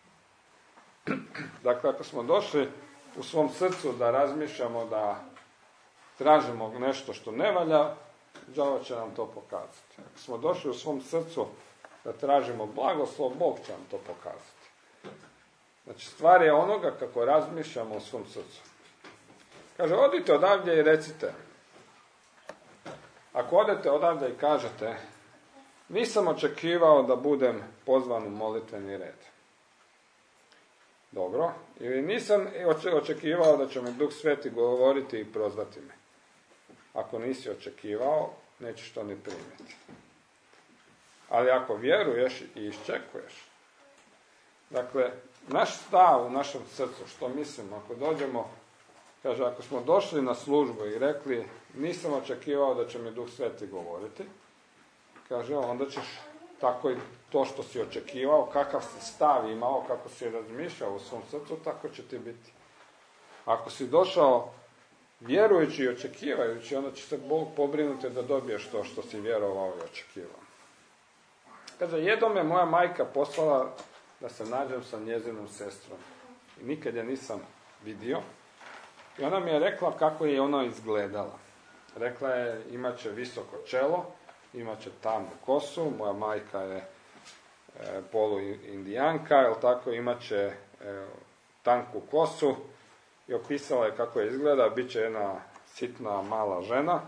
Dakle, ako smo došli u svom srcu da razmišljamo da tražimo nešto što ne valja, đavo će nam to pokazati. Ako smo došli u svom srcu da tražimo blagoslov, Bog će nam to pokazati. Znači, stvar je onoga kako razmišljamo u svom srcu. Kaže, odite odavdje i recite. Ako odete odavdje i kažete, nisam očekivao da budem pozvan u molitveni red. Dobro. Ili nisam očekivao da će mi Duh Sveti govoriti i prozvati me. Ako nisi očekivao, nećeš to ni primiti. Ali ako vjeruješ i iščekuješ, dakle, naš stav u našem srcu, što mislimo, ako dođemo, kaže, ako smo došli na službu i rekli, nisam očekivao da će mi Duh Sveti govoriti, kaže, onda ćeš tako i to što si očekivao, kakav si stav imao, kako si razmišljao u svom srcu, tako će ti biti. Ako si došao vjerujući i očekivajući, onda će se Bog pobrinuti da dobiješ to što si vjerovao i očekivao. Kaže, jednom je moja majka poslala da se nađem sa njezinom sestrom. I nikad je nisam vidio. I ona mi je rekla kako je ona izgledala. Rekla je, imat će visoko čelo, imat će tamnu kosu, moja majka je e, polu-indijanka, jel tako, imat će e, tanku kosu i opisala je kako je izgleda, bit će jedna sitna mala žena.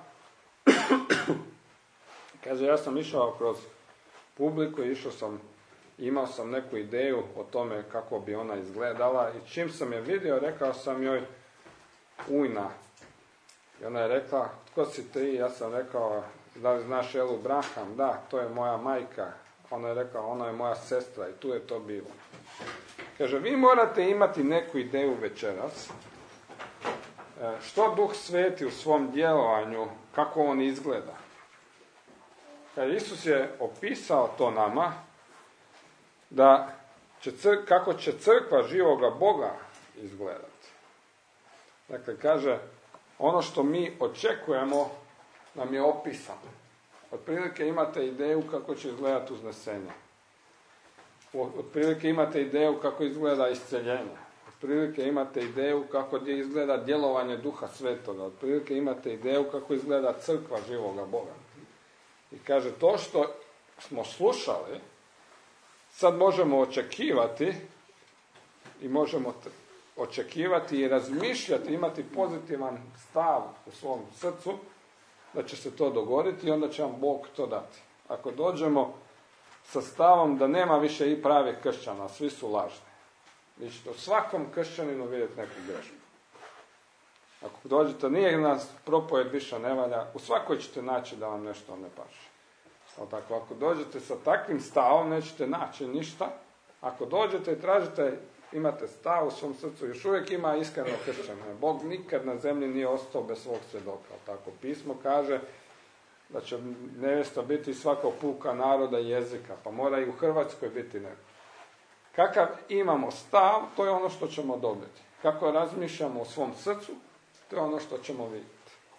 Kaže, ja sam išao kroz publiku, išao sam, imao sam neku ideju o tome kako bi ona izgledala i čim sam je vidio, rekao sam joj Ujna. I ona je rekla, tko si ti? Ja sam rekao, da li znaš Elu Braham? Da, to je moja majka. Ona je rekla, ona je moja sestra i tu je to bilo. Kaže, vi morate imati neku ideju večeras. Što Duh Sveti u svom djelovanju, kako on izgleda. Kaže, Isus je opisao to nama, da će cr- kako će crkva živoga Boga izgledati. Dakle, kaže, ono što mi očekujemo nam je opisano. Otprilike imate ideju kako će izgledati uznesenje. Otprilike imate ideju kako izgleda isceljenje. Otprilike imate ideju kako izgleda djelovanje Duha Svetoga. Otprilike imate ideju kako izgleda crkva živoga Boga. I kaže, to što smo slušali, sad možemo očekivati i možemo očekivati i razmišljati, imati pozitivan stav u svom srcu da će se to dogoditi i onda će vam Bog to dati. Ako dođemo sa stavom da nema više i pravih kršćana, svi su lažni, vi ćete u svakom kršćaninu vidjeti neku grešku. Ako dođete, nije nas propovjed više ne valja, u svakoj ćete naći da vam nešto ne paše. Ali tako, ako dođete sa takvim stavom, nećete naći ništa. Ako dođete i tražite, imate stav u svom srcu, još uvijek ima iskreno kršćana. Bog nikad na zemlji nije ostao bez svog svjedoka. Tako, pismo kaže da će nevjesta biti svakog puka naroda i jezika, pa mora i u Hrvatskoj biti neko. Kakav imamo stav, to je ono što ćemo dobiti. Kako razmišljamo u svom srcu, to je ono što ćemo vidjeti.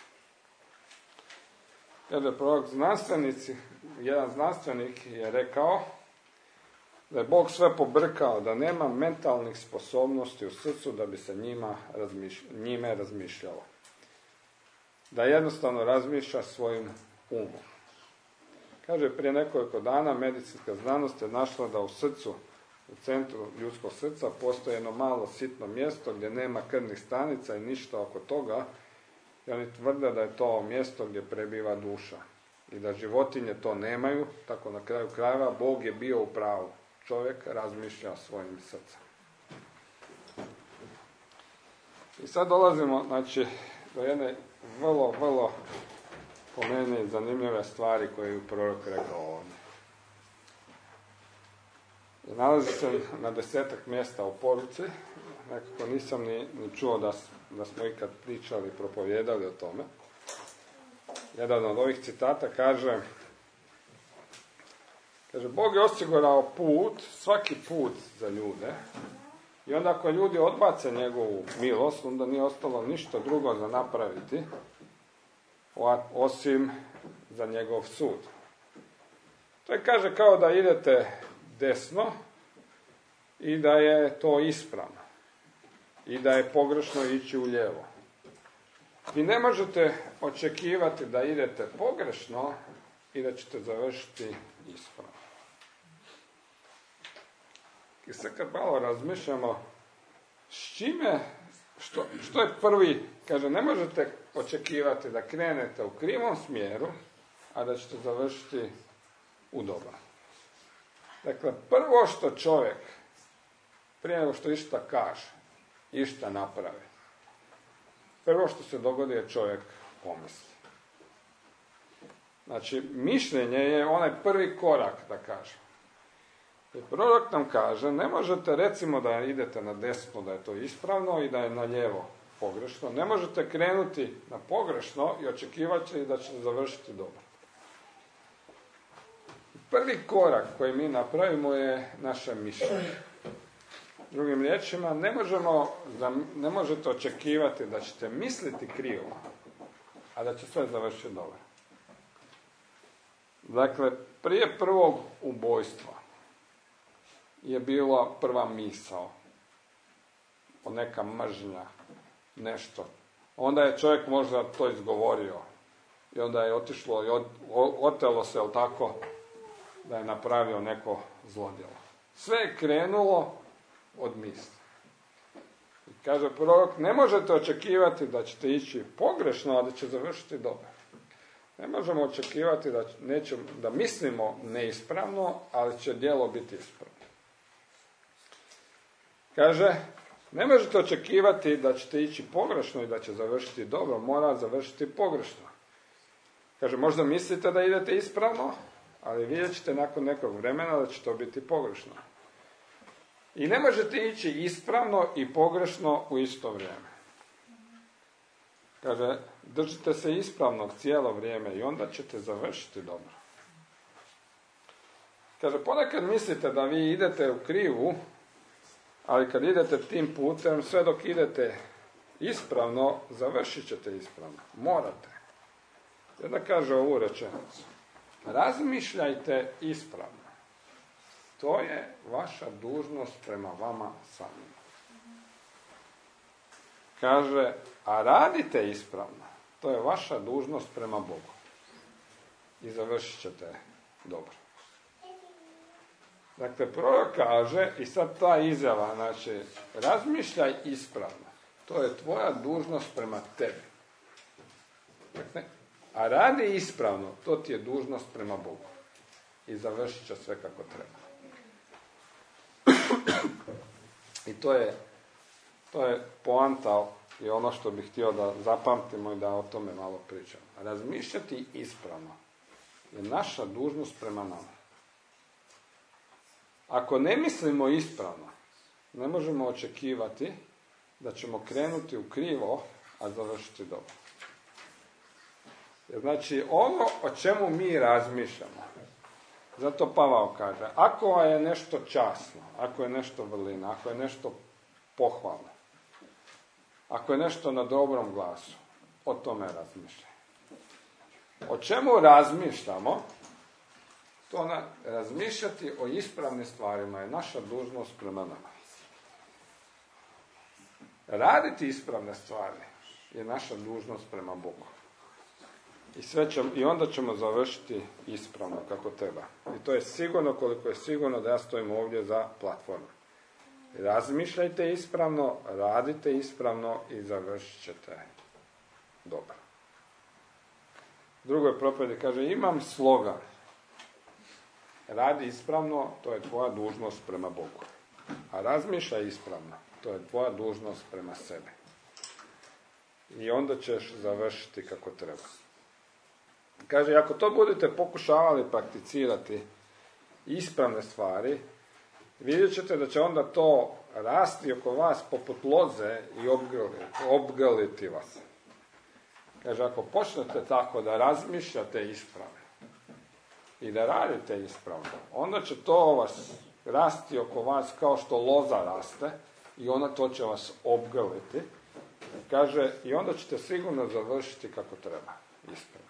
Kada prorok znanstvenici, jedan znanstvenik je rekao da je Bog sve pobrkao, da nema mentalnih sposobnosti u srcu da bi se njima razmišlj, njime razmišljalo. Da jednostavno razmišlja svojim umom. Kaže, prije nekoliko dana medicinska znanost je našla da u srcu, u centru ljudskog srca, postoji jedno malo sitno mjesto gdje nema krvnih stanica i ništa oko toga. I oni tvrde da je to mjesto gdje prebiva duša. I da životinje to nemaju, tako na kraju krajeva Bog je bio u pravu. Čovjek razmišlja svojim srcem. I sad dolazimo, znači, do jedne vrlo, vrlo po meni zanimljive stvari koje je prorok rekao ovdje. I nalazi se na desetak mjesta u poruci. Nekako nisam ni, ni čuo da, da smo ikad pričali, propovijedali o tome. Jedan od ovih citata kaže, kaže, Bog je osigurao put, svaki put za ljude, i onda ako ljudi odbace njegovu milost, onda nije ostalo ništa drugo za napraviti, osim za njegov sud. To je, kaže, kao da idete desno i da je to ispravno i da je pogrešno ići u lijevo. Vi ne možete očekivati da idete pogrešno i da ćete završiti ispravno. I sad kad malo razmišljamo, s čime, što, što je prvi, kaže, ne možete očekivati da krenete u krivom smjeru, a da ćete završiti u dobro. Dakle, prvo što čovjek, prije nego što išta kaže, išta napravi, prvo što se dogodi je čovjek pomisli. Znači, mišljenje je onaj prvi korak, da kažem. I prorok nam kaže, ne možete recimo da idete na desno, da je to ispravno i da je na lijevo pogrešno. Ne možete krenuti na pogrešno i očekivati da ćete završiti dobro. Prvi korak koji mi napravimo je naše mišljenje. Drugim riječima, ne, možemo, ne možete očekivati da ćete misliti krivo, a da će sve završiti dobro. Dakle, prije prvog ubojstva je bila prva misao, neka mržnja, nešto. Onda je čovjek možda to izgovorio i onda je otišlo i od, otelo se, jel tako, da je napravio neko zlodjelo. Sve je krenulo od misli. I kaže prorok, ne možete očekivati da ćete ići pogrešno, a da će završiti dobro. Ne možemo očekivati da, nećemo, da mislimo neispravno, ali će djelo biti ispravno. Kaže, ne možete očekivati da ćete ići pogrešno i da će završiti dobro, mora završiti pogrešno. Kaže, možda mislite da idete ispravno, ali vidjet ćete nakon nekog vremena da će to biti pogrešno. I ne možete ići ispravno i pogrešno u isto vrijeme. Kaže, držite se ispravno cijelo vrijeme i onda ćete završiti dobro. Kaže, ponekad mislite da vi idete u krivu, ali kad idete tim putem, sve dok idete ispravno, završit ćete ispravno. Morate. Jedna kaže ovu rečenicu. Razmišljajte ispravno. To je vaša dužnost prema vama samima. Kaže, a radite ispravno. To je vaša dužnost prema Bogu. I završit ćete dobro. Dakle, prorok kaže, i sad ta izjava, znači, razmišljaj ispravno. To je tvoja dužnost prema tebi. Dakle, a radi ispravno, to ti je dužnost prema Bogu. I završit će sve kako treba. I to je, to je poanta i ono što bih htio da zapamtimo i da o tome malo pričamo. Razmišljati ispravno je naša dužnost prema nama. Ako ne mislimo ispravno, ne možemo očekivati da ćemo krenuti u krivo, a završiti dobro. Znači, ono o čemu mi razmišljamo, zato Pavao kaže, ako je nešto časno, ako je nešto vrlina, ako je nešto pohvalno, ako je nešto na dobrom glasu, o tome razmišljaj. O čemu razmišljamo? To na, razmišljati o ispravnim stvarima je naša dužnost prema nama. Raditi ispravne stvari je naša dužnost prema Bogu. I, sve ćemo, I onda ćemo završiti ispravno kako treba. I to je sigurno, koliko je sigurno da ja stojim ovdje za platformu. Razmišljajte ispravno, radite ispravno i završit ćete dobro. Drugoj propovjedi kaže, imam slogan. Radi ispravno, to je tvoja dužnost prema Bogu. A razmišljaj ispravno, to je tvoja dužnost prema sebi. I onda ćeš završiti kako treba. Kaže, ako to budete pokušavali prakticirati ispravne stvari, vidjet ćete da će onda to rasti oko vas poput loze i obgrliti, obgrliti vas. Kaže, ako počnete tako da razmišljate ispravno i da radite ispravno, onda će to vas rasti oko vas kao što loza raste i ona to će vas obgrliti. Kaže, i onda ćete sigurno završiti kako treba, ispravno.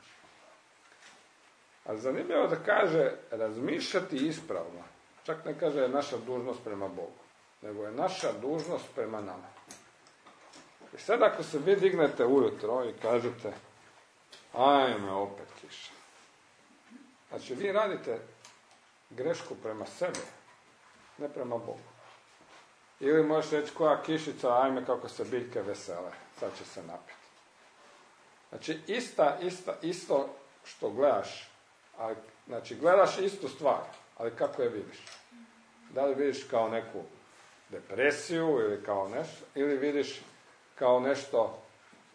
A zanimljivo da kaže razmišljati ispravno. Čak ne kaže je naša dužnost prema Bogu, nego je naša dužnost prema nama. I sad ako se vi dignete ujutro i kažete, ajme opet kiša. Znači vi radite grešku prema sebi, ne prema Bogu. Ili možeš reći koja kišica, ajme kako se biljke vesele, sad će se napiti. Znači ista, ista, isto što gledaš, ali, znači gledaš istu stvar, ali kako je vidiš? Da li vidiš kao neku depresiju ili kao nešto, ili vidiš kao nešto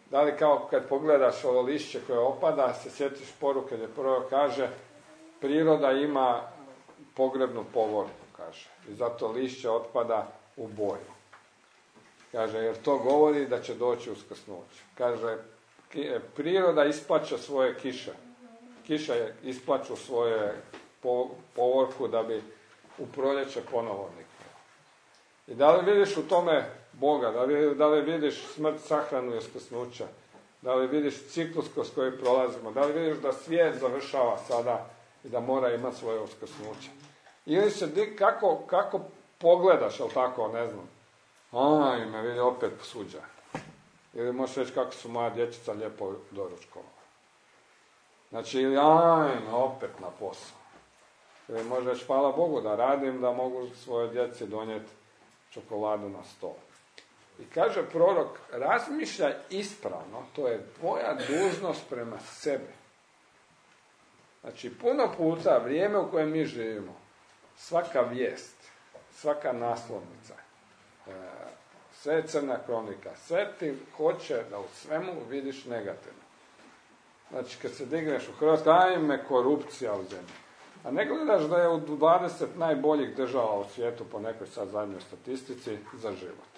Da li kao kad pogledaš ovo lišće koje opada, se sjetiš poruke gdje prvo kaže priroda ima pogrebnu povorku, kaže. I zato lišće otpada u boju. Kaže, jer to govori da će doći uskrsnuće. Kaže, priroda isplaća svoje kiše. Kiša je isplaću svoje povorku da bi u proljeće ponovo niklo. I da li vidiš u tome Boga, da li, da li vidiš smrt, sahranu i uskrsnuća, da li vidiš ciklus kroz koji prolazimo, da li vidiš da svijet završava sada i da mora imati svoje uskrsnuće. Ili se, kako, kako pogledaš, jel tako, ne znam, aj me vidi opet suđa. Ili možeš reći kako su moja dječica lijepo doručkovala. Znači, ili ajme opet na posao. Ili može reći, hvala Bogu da radim, da mogu svoje djeci donijeti čokoladu na stol. I kaže prorok, razmišljaj ispravno, to je tvoja dužnost prema sebi. Znači, puno puta, vrijeme u kojem mi živimo, svaka vijest, svaka naslovnica, sve je crna kronika, sve ti hoće da u svemu vidiš negativno. Znači, kad se digneš u Hrvatskoj, ajme korupcija u zemlji. A ne gledaš da je u dvadeset najboljih država u svijetu, po nekoj sad zadnjoj statistici, za život.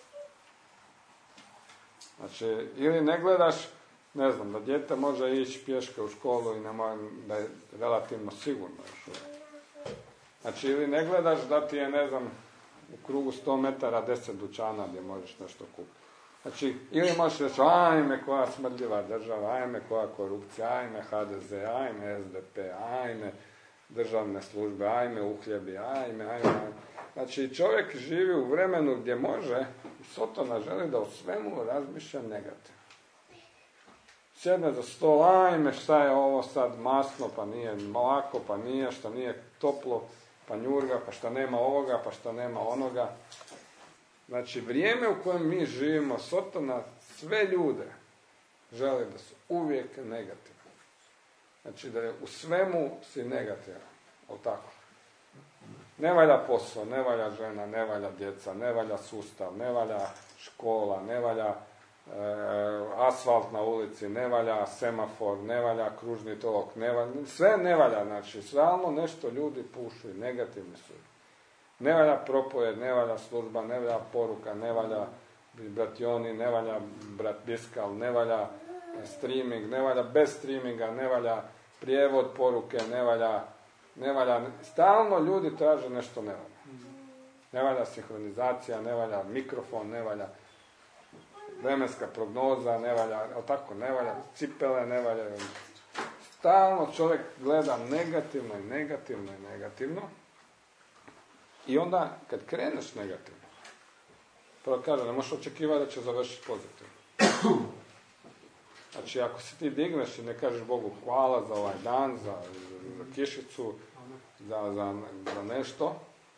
Znači, ili ne gledaš, ne znam, da dijete može ići pješke u školu i nema, da je relativno sigurno još uvijek. Znači, ili ne gledaš da ti je, ne znam, u krugu sto metara deset dućana gdje možeš nešto kupiti. Znači, ili možeš reći, ajme koja smrdljiva država, ajme koja korupcija, ajme ha de ze, ajme es de pe, ajme državne službe, ajme uhljebi, ajme, ajme, ajme. Znači, čovjek živi u vremenu gdje može, i Sotona želi da u svemu razmišlja negativno. Sjedne za stol, ajme šta je ovo sad masno, pa nije lako, pa nije, šta nije toplo, pa njurga, pa šta nema ovoga, pa šta nema onoga. Znači, vrijeme u kojem mi živimo, Sotona sve ljude želi da su uvijek negativni. Znači, da je u svemu si negativan. O tako. Ne valja posao, ne valja žena, ne valja djeca, ne valja sustav, ne valja škola, ne valja e, asfalt na ulici, ne valja semafor, ne valja kružni tok, ne valja, sve ne valja, znači, stalno nešto ljudi pušu i negativni su. Ne valja propovjed, ne valja služba, ne valja poruka, ne valja brationi, ne valja brat biskal, ne valja streaming, ne valja bez streaminga, ne valja prijevod poruke, ne valja, ne valja, stalno ljudi traže nešto ne valja. Ne valja sinhronizacija, ne valja mikrofon, ne valja vremenska prognoza, ne valja, ali tako, ne valja cipele, ne valja. Stalno čovjek gleda negativno i negativno i negativno. I onda, kad kreneš negativno, prvo kaže, ne možeš očekivati da će završiti pozitivno. Znači, ako se ti digneš i ne kažeš Bogu hvala za ovaj dan, za, za kišicu, za, za, za nešto,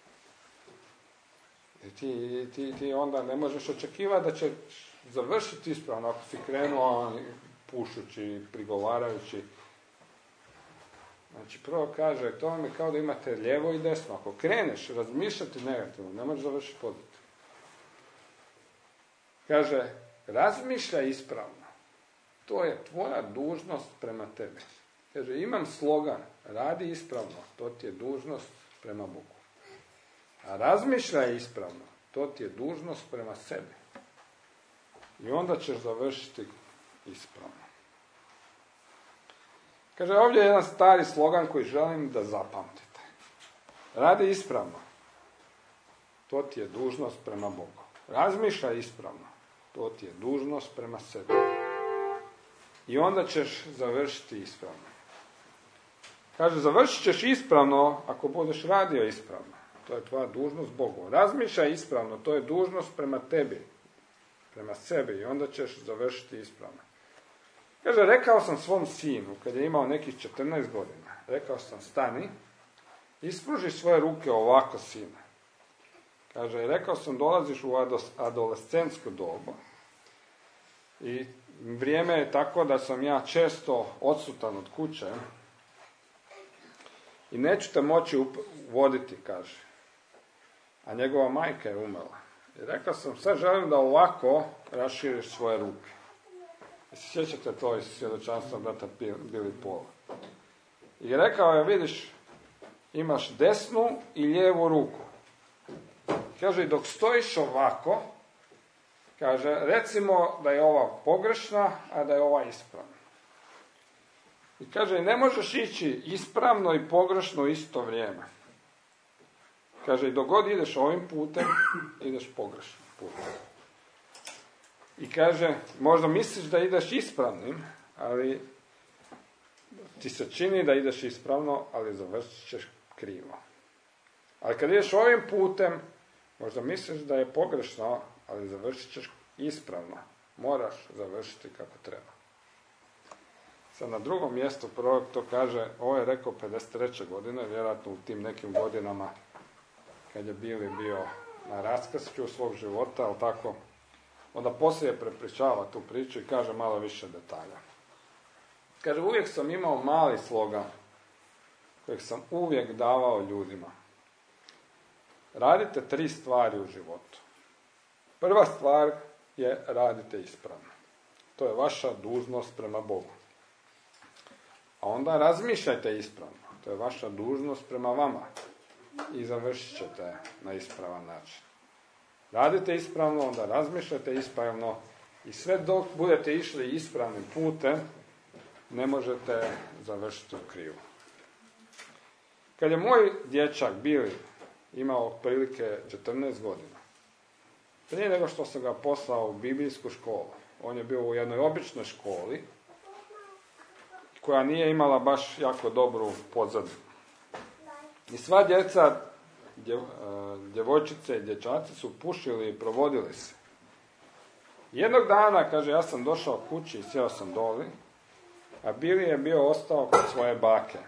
i ti, ti, ti onda ne možeš očekivati da će završiti ispravno, ako si krenuo pušući, prigovarajući. Znači, prvo kaže, to vam je kao da imate lijevo i desno. Ako kreneš razmišljati negativno, ne možeš završiti pozitivno. Kaže, razmišljaj ispravno. To je tvoja dužnost prema tebi. Kaže, imam slogan, radi ispravno, to ti je dužnost prema Bogu. A razmišljaj ispravno, to ti je dužnost prema sebi. I onda ćeš završiti ispravno. Kaže, ovdje je jedan stari slogan koji želim da zapamtite. Radi ispravno, to ti je dužnost prema Bogu. Razmišljaj ispravno, to ti je dužnost prema sebi. I onda ćeš završiti ispravno. Kaže, završit ćeš ispravno ako budeš radio ispravno. To je tvoja dužnost Bogu. Razmišljaj ispravno, to je dužnost prema tebi, prema sebi. I onda ćeš završiti ispravno. Kaže, rekao sam svom sinu, kad je imao nekih četrnaest godina, rekao sam, stani, ispruži svoje ruke ovako, sine. Kaže, rekao sam, dolaziš u adolescentsku dobu i vrijeme je tako da sam ja često odsutan od kuće i neću te moći voditi, kaže. A njegova majka je umrla. I rekao sam, sad želim da ovako raširiš svoje ruke. Sjećate to iz svjedočanstva brata Billy Paula. I rekao je, vidiš, imaš desnu i lijevu ruku. Kaže, dok stojiš ovako, kaže, recimo da je ova pogrešna, a da je ova ispravna. I kaže, ne možeš ići ispravno i pogrešno u isto vrijeme. Kaže, i dok god ideš ovim putem, ideš pogrešnim putem. I kaže, možda misliš da ideš ispravnim, ali ti se čini da ideš ispravno, ali završit ćeš krivo. Ali kad ideš ovim putem, možda misliš da je pogrešno, ali završit ćeš ispravno. Moraš završiti kako treba. Sad na drugom mjestu prorok to kaže, ovo je rekao pedeset treće godine, vjerojatno u tim nekim godinama kad je Bili bio na raskršću svog života, ali tako, onda poslije prepričava tu priču i kaže malo više detalja. Kaže, uvijek sam imao mali slogan kojeg sam uvijek davao ljudima. Radite tri stvari u životu. Prva stvar je radite ispravno. To je vaša dužnost prema Bogu. A onda razmišljajte ispravno. To je vaša dužnost prema vama. I završit ćete na ispravan način. Radite ispravno, onda razmišljajte ispravno i sve dok budete išli ispravnim putem, ne možete završiti u krivu. Kad je moj dječak Bili imao otprilike četrnaest godina, prije nego što sam ga poslao u biblijsku školu, on je bio u jednoj običnoj školi, koja nije imala baš jako dobru pozadinu. I sva djeca, djev, djevojčice i dječaci su pušili i provodili se. Jednog dana, kaže, ja sam došao kući i sjeo sam doli, a Bili je bio ostao kod svoje bake.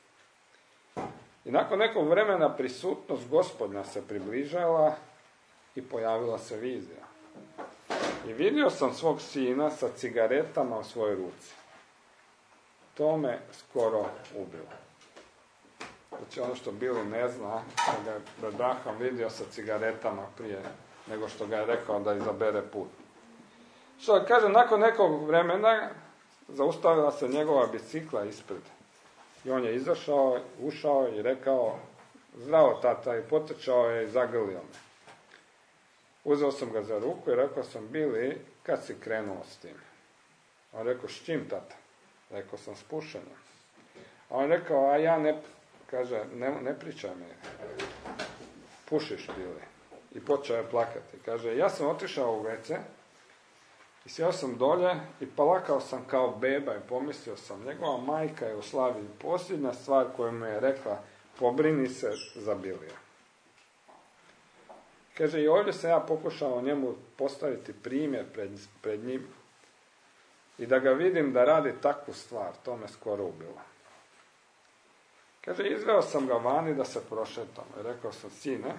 I nakon nekog vremena prisutnost Gospodnja se približala i pojavila se vizija. I vidio sam svog sina sa cigaretama u svojoj ruci. To me skoro ubilo. Znači ono što Bili ne zna, da ga je Abraham vidio sa cigaretama prije nego što ga je rekao da izabere put. Što kaže, nakon nekog vremena zaustavila se njegova bicikla ispred. I on je izašao, ušao i rekao, zdravo tata, i potrčao je i zagrlio me. Uzeo sam ga za ruku i rekao sam, Bili, kad si krenuo s tim? On rekao, s čim tata? Rekao sam, s pušenjem. A on rekao, a ja ne, kaže, ne, ne pričaj mi, pušiš Bili. I počeo je plakati. Kaže, ja sam otišao u ve ce i sjeo sam dolje i plakao sam kao beba i pomislio sam, njegova majka je u Slaviji posljednja stvar koju mu je rekla, pobrini se za Bilija. Kaže, i ovdje sam ja pokušao njemu postaviti primjer pred, pred njim i da ga vidim da radi takvu stvar, to me skoro ubilo. Kaže, izveo sam ga vani da se prošetam i rekao sam, sine,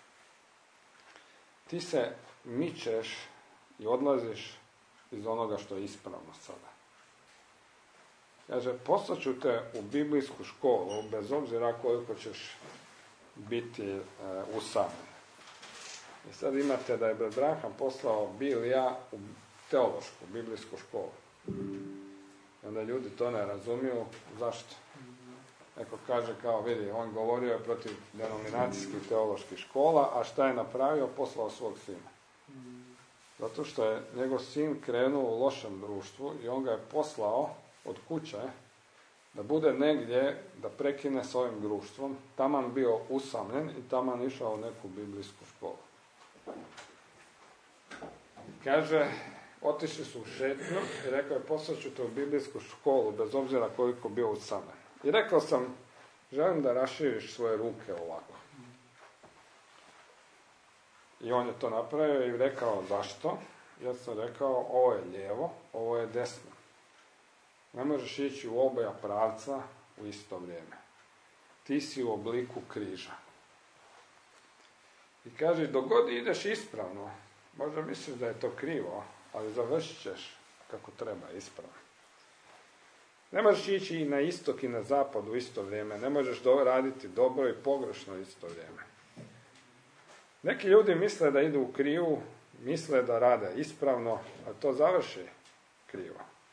ti se mičeš i odlaziš iz onoga što je ispravno sada. Kaže, poslaću te u biblijsku školu, bez obzira koliko ćeš biti e, usamljen. I sad imate da je Abraham poslao Bilija u teološku, biblijsku školu. I onda ljudi to ne razumiju. Zašto? Neko kaže kao, vidi, on govorio je protiv denominacijskih teoloških škola, a šta je napravio? Poslao svog sina. Zato što je njegov sin krenuo u lošem društvu i on ga je poslao od kuće da bude negdje, da prekine s ovim društvom, taman bio usamljen i taman išao u neku biblijsku školu. I kaže, otišli su u šetnju i rekao je, poslaću te u biblijsku školu, bez obzira koliko bio usamljen. I rekao sam, želim da raširiš svoje ruke ovako. I on je to napravio i rekao, zašto? Ja sam rekao, ovo je lijevo, ovo je desno. Ne možeš ići u oboja pravca u isto vrijeme. Ti si u obliku križa. I kaže, dok god ideš ispravno, možda misliš da je to krivo, ali završit ćeš kako treba, ispravno. Ne možeš ići i na istok i na zapad u isto vrijeme. Ne možeš do, raditi dobro i pogrešno u isto vrijeme. Neki ljudi misle da idu u krivu, misle da rade ispravno, a to završi krivo.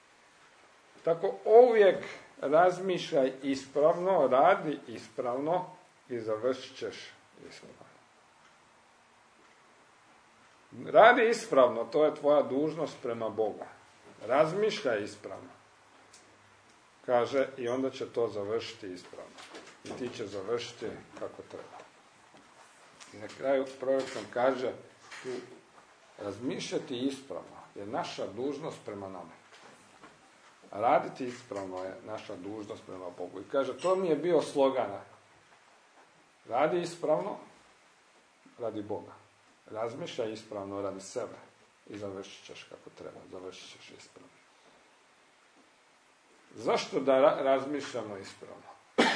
Tako uvijek razmišljaj ispravno, radi ispravno i završit ćeš ispravno. Radi ispravno, to je tvoja dužnost prema Bogu. Razmišljaj ispravno. Kaže, i onda će to završiti ispravno. I ti će završiti kako treba. I na kraju prorok nam kaže, tu razmišljati ispravno je naša dužnost prema nama. Raditi ispravno je naša dužnost prema Bogu. I kaže, to mi je bio slogan. Radi ispravno, radi Boga. Razmišljaj ispravno radi sebe. I završit ćeš kako treba. Završit ćeš ispravno. Zašto da ra- razmišljamo ispravno?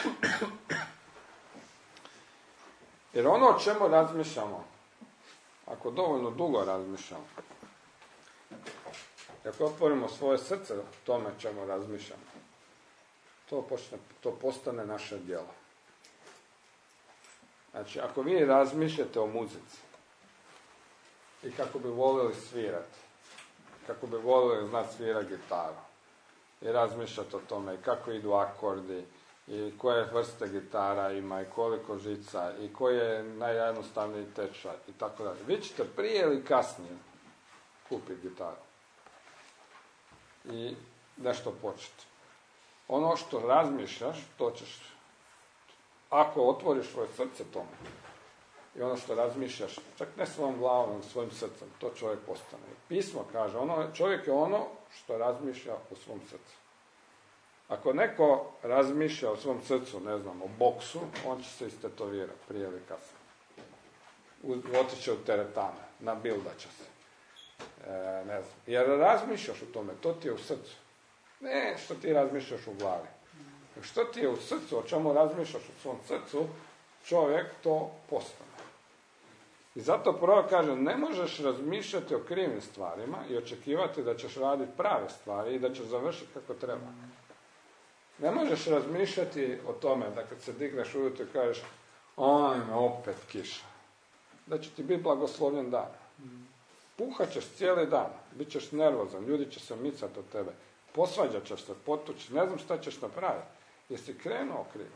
Jer ono o čemu razmišljamo, ako dovoljno dugo razmišljamo, ako otvorimo svoje srce o tome čemu razmišljamo, to, počne, to postane naše djelo. Znači, ako vi razmišljate o muzici i kako bi volili svirati, kako bi volili znati svirati gitaru, i razmišljati o tome i kako idu akordi, i koje vrste gitara ima, i koliko žica, i koji je najjednostavniji tečaj, i tako dalje. Vi ćete prije ili kasnije kupiti gitaru i nešto početi. Ono što razmišljaš, to ćeš, ako otvoriš svoje srce tome, i ono što razmišljaš, čak ne svojom glavom, nego svojim srcem, to čovjek postane. Pismo kaže, ono, čovjek je ono što razmišlja u svom srcu. Ako neko razmišlja o svom srcu, ne znam, o boksu, on će se istetovirati prije ili kasnije. Otiće u teretane, nabildat će se. E, ne znam. Jer razmišljaš o tome, to ti je u srcu. Ne što ti razmišljaš u glavi. Što ti je u srcu, o čemu razmišljaš u svom srcu, čovjek to postane. I zato prorok kaže, ne možeš razmišljati o krivim stvarima i očekivati da ćeš raditi prave stvari i da ćeš završiti kako treba. Ne možeš razmišljati o tome da kad se digneš ujutro i kažeš, ajme, opet kiša. Da će ti biti blagoslovljen dan. Puhat ćeš cijeli dan, bit ćeš nervozan, ljudi će se micati od tebe, posvađat ćeš se, potući, ne znam šta ćeš napraviti. Jesi krenuo krivo.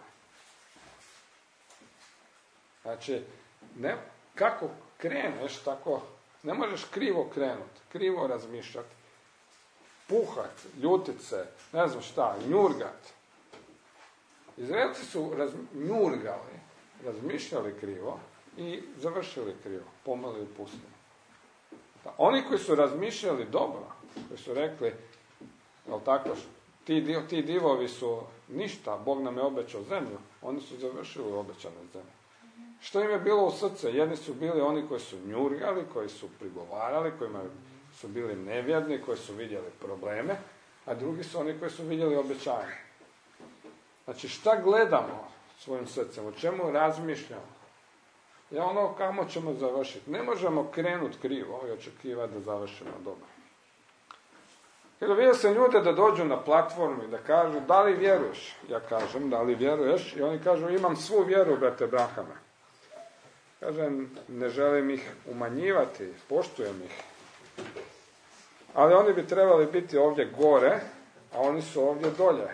Znači, ne, kako kreneš, tako ne možeš krivo krenuti, krivo razmišljati, puhat, ljutit se, ne znam šta, njurgat. Izraelci su raz, njurgali, razmišljali krivo i završili krivo, pomeli u pustinu. Oni koji su razmišljali dobro, koji su rekli, jel tako, ti, ti divovi su ništa, Bog nam je obećao zemlju, oni su završili u obećanoj zemlji. Što im je bilo u srce? Jedni su bili oni koji su njurgali, koji su prigovarali, kojima su bili nevjerni, koji su vidjeli probleme, a drugi su oni koji su vidjeli obećanje. Znači, šta gledamo svojim srcem, o čemu razmišljamo? Je ono kamo ćemo završiti. Ne možemo krenuti krivo i očekivati da završimo dobro. Kada vidio se ljude da dođu na platformu i da kažu, da li vjeruješ? Ja kažem, da li vjeruješ? I oni kažu, imam svu vjeru, brate Brahame. Kažem, ne želim ih umanjivati, poštujem ih. Ali oni bi trebali biti ovdje gore, a oni su ovdje dolje.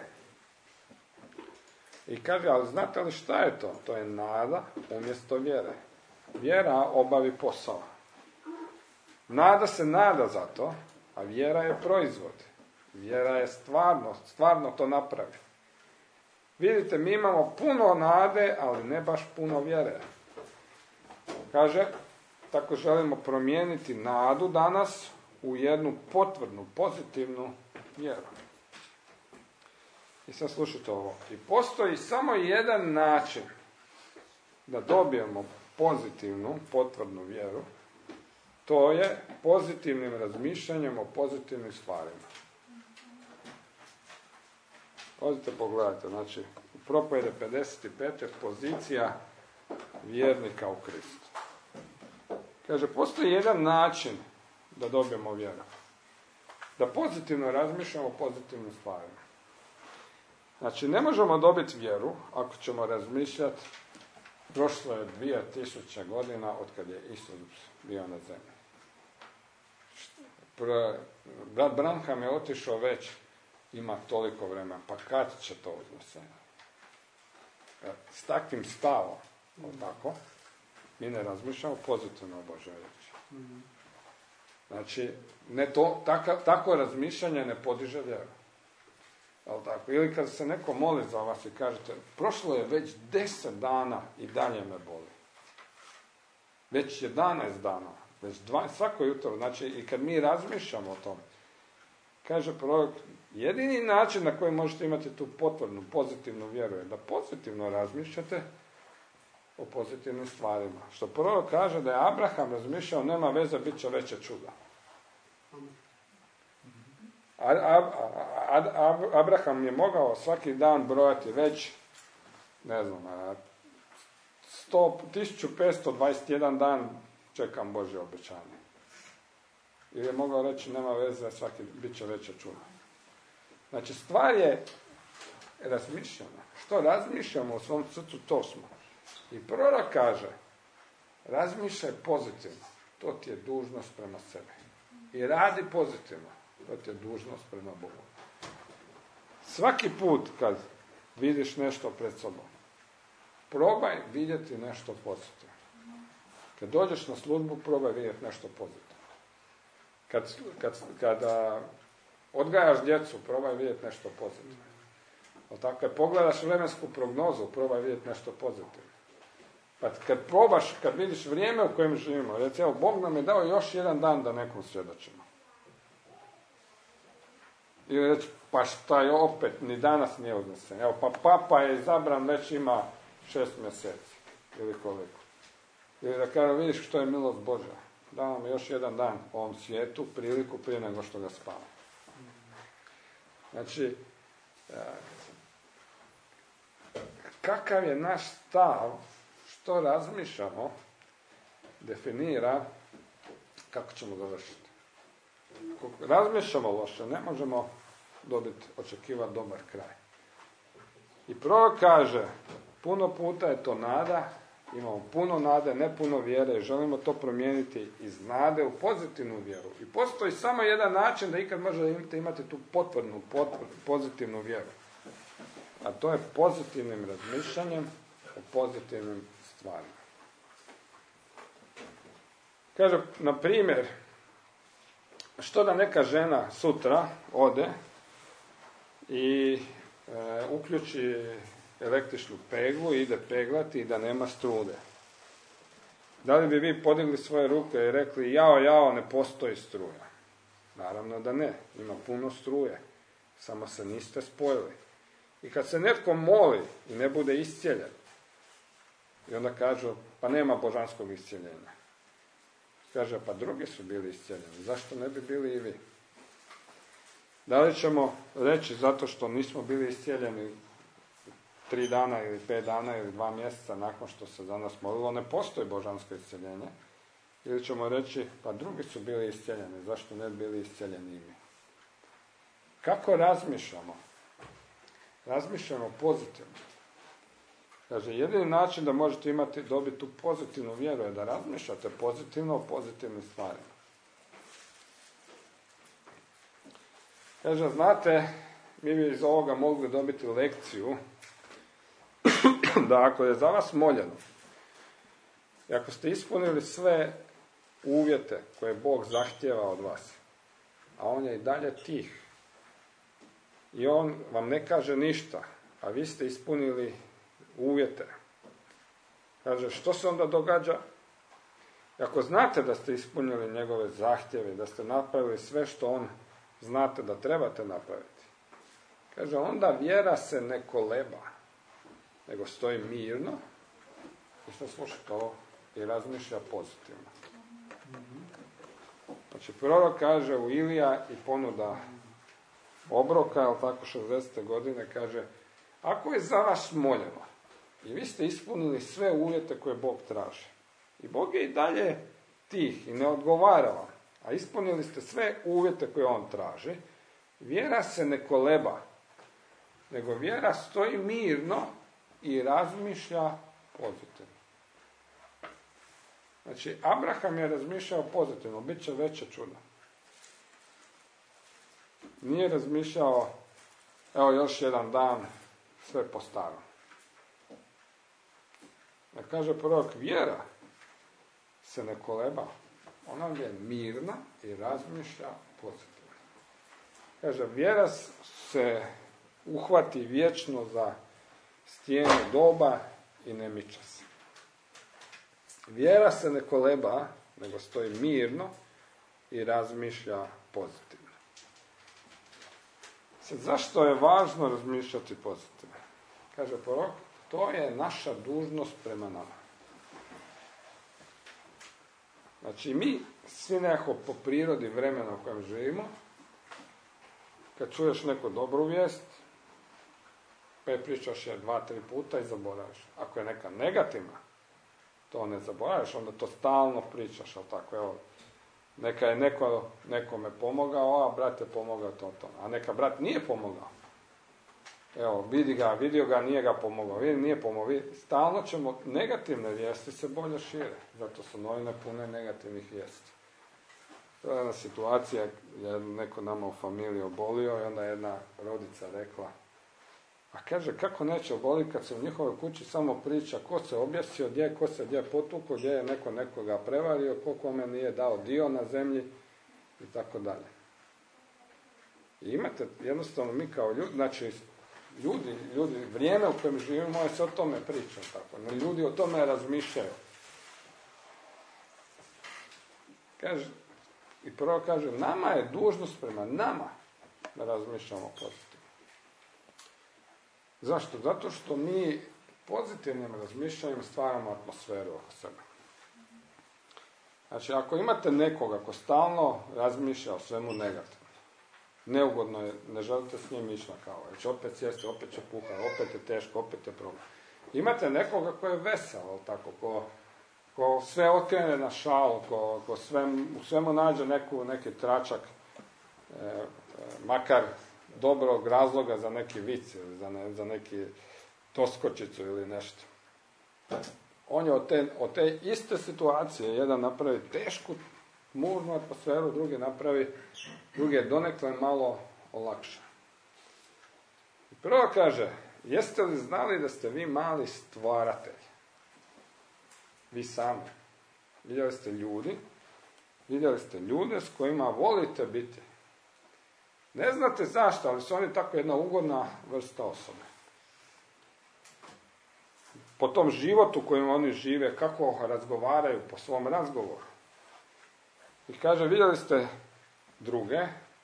I kaže, ali znate li šta je to? To je nada umjesto vjere. Vjera obavi posao. Nada se nada za to, a vjera je proizvod. Vjera je stvarno, stvarno to napravi. Vidite, mi imamo puno nade, ali ne baš puno vjere. Kaže, tako želimo promijeniti nadu danas u jednu potvrdnu, pozitivnu vjeru. I sad slušajte ovo. I postoji samo jedan način da dobijemo pozitivnu, potvrdnu vjeru. To je pozitivnim razmišljanjem o pozitivnim stvarima. Pazite, pogledajte. Znači, u Propovjedi pedeset pet pozicija vjernika u Kristu. Kaže, postoji jedan način da dobijemo vjeru. Da pozitivno razmišljamo o pozitivnim stvarima. Znači, ne možemo dobiti vjeru ako ćemo razmišljati, prošlo je dvije tisuće godina od kad je Isus bio na zemlji. Brat Branham je otišao već ima toliko vremena, pa kad će to uznesenje? S takvim stavom, tako, mi ne razmišljamo pozitivno o Božoj riječi. Znači, ne to, tako, tako razmišljanje ne podiže vjeru. Tako? Ili kad se neko moli za vas i kažete, prošlo je već deset dana i dalje me boli. Već jedanaest dana, već dva, svako jutro, znači i kad mi razmišljamo o tom, kaže prorok, jedini način na koji možete imati tu potvrdnu, pozitivnu vjeru je da pozitivno razmišljate o pozitivnim stvarima. Što prorok kaže da je Abraham razmišljao, nema veze, bit će veće čuda. A, a, a, a, Abraham je mogao svaki dan brojati već, ne znam, tisuću petsto dvadeset jedan dan čekam Božje obećanje. Ili je mogao reći, nema veze, svaki bit će veće čuda. Znači, stvar je razmišljena. Što razmišljamo u svom srcu, to smo. I prorok kaže, razmišljaj pozitivno, to ti je dužnost prema sebi. I radi pozitivno, to ti je dužnost prema Bogu. Svaki put kad vidiš nešto pred sobom, probaj vidjeti nešto pozitivno. Kad dođeš na službu, probaj vidjeti nešto pozitivno. Kad, kad, kada odgajaš djecu, probaj vidjeti nešto pozitivno. O tako, kad pogledaš vremensku prognozu, probaj vidjeti nešto pozitivno. Pa kad probaš, kad vidiš vrijeme u kojem živimo, reci, evo, Bog nam je dao još jedan dan da nekom svjedočimo. Ili reći, pa šta je opet, ni danas nije uznesen. Evo, pa papa je izabran, već ima šest mjeseci. Ili koliko. Ili da kada vidiš što je milost Božja. Da nam još jedan dan u ovom svijetu, priliku prije nego što ga spava. Znači, kakav je naš stav, što razmišljamo, definira kako ćemo završiti. Ako razmišljamo loše, ne možemo dobiti, očekivati dobar kraj. I prorok kaže, puno puta je to nada, imamo puno nade, ne puno vjere i želimo to promijeniti iz nade u pozitivnu vjeru. I postoji samo jedan način da ikad možete imati tu potvrdnu, potvrdnu, pozitivnu vjeru. A to je pozitivnim razmišljanjem o pozitivnim stvarima. Kaže, na primjer, što da neka žena sutra ode i e, uključi električnu peglu i ide peglati i da nema struje. Da li bi vi podigli svoje ruke i rekli, jao, jao, ne postoji struja? Naravno da ne, ima puno struje, samo se niste spojili. I kad se netko moli i ne bude iscijeljen, i onda kažu, pa nema božanskog iscijeljenja. Kaže, pa drugi su bili iscijeljeni, zašto ne bi bili i vi? Da li ćemo reći zato što nismo bili iscijeljeni tri dana ili pet dana ili dva mjeseca nakon što se za nas molilo, ne postoji božansko iscijeljenje? Ili ćemo reći, pa drugi su bili iscijeljeni, zašto ne bi bili iscijeljeni i mi? Kako razmišljamo? Razmišljamo pozitivno. Kaže, jedini način da možete imati, dobiti tu pozitivnu vjeru je da razmišljate pozitivno o pozitivnim stvarima. Kaže, znate, mi bi iz ovoga mogli dobiti lekciju da ako je za vas moljeno i ako ste ispunili sve uvjete koje Bog zahtijeva od vas, a on je i dalje tih i on vam ne kaže ništa, a vi ste ispunili uvjete. Kaže, što se onda događa? Ako znate da ste ispunili njegove zahtjeve, da ste napravili sve što on znate da trebate napraviti, kaže, onda vjera se ne koleba, nego stoji mirno i što sluša to i razmišlja pozitivno. Znači, prorok kaže u Ilija i ponuda obroka, ali tako šezdesete godine, kaže, ako je za vas moljeno i vi ste ispunili sve uvjete koje Bog traži i Bog je i dalje tih i ne odgovara vam, a ispunili ste sve uvjete koje on traži, vjera se ne koleba, nego vjera stoji mirno i razmišlja pozitivno. Znači, Abraham je razmišljao pozitivno, bit će veće čudo. Nije razmišljao evo još jedan dan, sve po starom. Ne kaže prorok, vjera se ne koleba, ona je mirna i razmišlja pozitivno. Kaže, vjera se uhvati vječno za stijene doba i ne miče se. Vjera se ne koleba, nego stoji mirno i razmišlja pozitivno. Sad, zašto je važno razmišljati pozitivno? Kaže prorok, to je naša dužnost prema nama. Znači, mi svi nekako po prirodi vremena u kojem živimo, kad čuješ neku dobru vijest, prepričaš je dva, tri puta i zaboraviš. Ako je neka negativna, to ne zaboraviš, onda to stalno pričaš, ali tako, evo, neka je neko nekome pomogao, a brat je pomogao to, to. A neka brat nije pomogao. Evo, vidi ga, vidio ga, nije ga pomogao, vidi, nije pomogao. Vidi. Stalno ćemo, negativne vijesti se bolje šire, zato su novine pune negativnih vijesti. To je jedna situacija, je neko nama u familiji obolio i onda jedna rodica rekla, a kaže, kako neće oboliti kad se u njihovoj kući samo priča ko se objesio, gdje, ko se gdje potukao, gdje je neko nekoga prevario, ko kome nije dao dio na zemlji i tako dalje. I imate, jednostavno mi kao ljudi, znači ljudi, ljudi, vrijeme u kojem živimo je se o tome priča, tako, no, ljudi o tome razmišljaju. Kaže, i prvo kaže, nama je dužnost prema nama da razmišljamo pozitivno. Zašto? Zato što mi pozitivnim razmišljanjem stvaramo atmosferu oko sebe. Znači, ako imate nekoga ko stalno razmišlja o svemu negativno, neugodno je, ne želite s njim ići na kavu, jer će opet sjesti, opet će puhati, opet je teško, opet je problem. Imate nekoga ko je vesel, tako, ko, ko sve okrene na šalu, ko, ko sve, u svemu nađe neku, neki tračak, e, e, makar dobrog razloga za neki vic ili za, ne, za neki doskočicu ili nešto. On je od te, od te iste situacije, jedan napravi tešku, mužnu atmosferu, drugi napravi, drugi je donekle malo olakša. Prvo kaže, jeste li znali da ste vi mali stvaratelji? Vi sami. Vidjeli ste ljudi, vidjeli ste ljude s kojima volite biti. Ne znate zašto, ali su oni tako jedna ugodna vrsta osobe. Po tom životu kojim oni žive, kako razgovaraju po svom razgovoru. I kaže, vidjeli ste druge,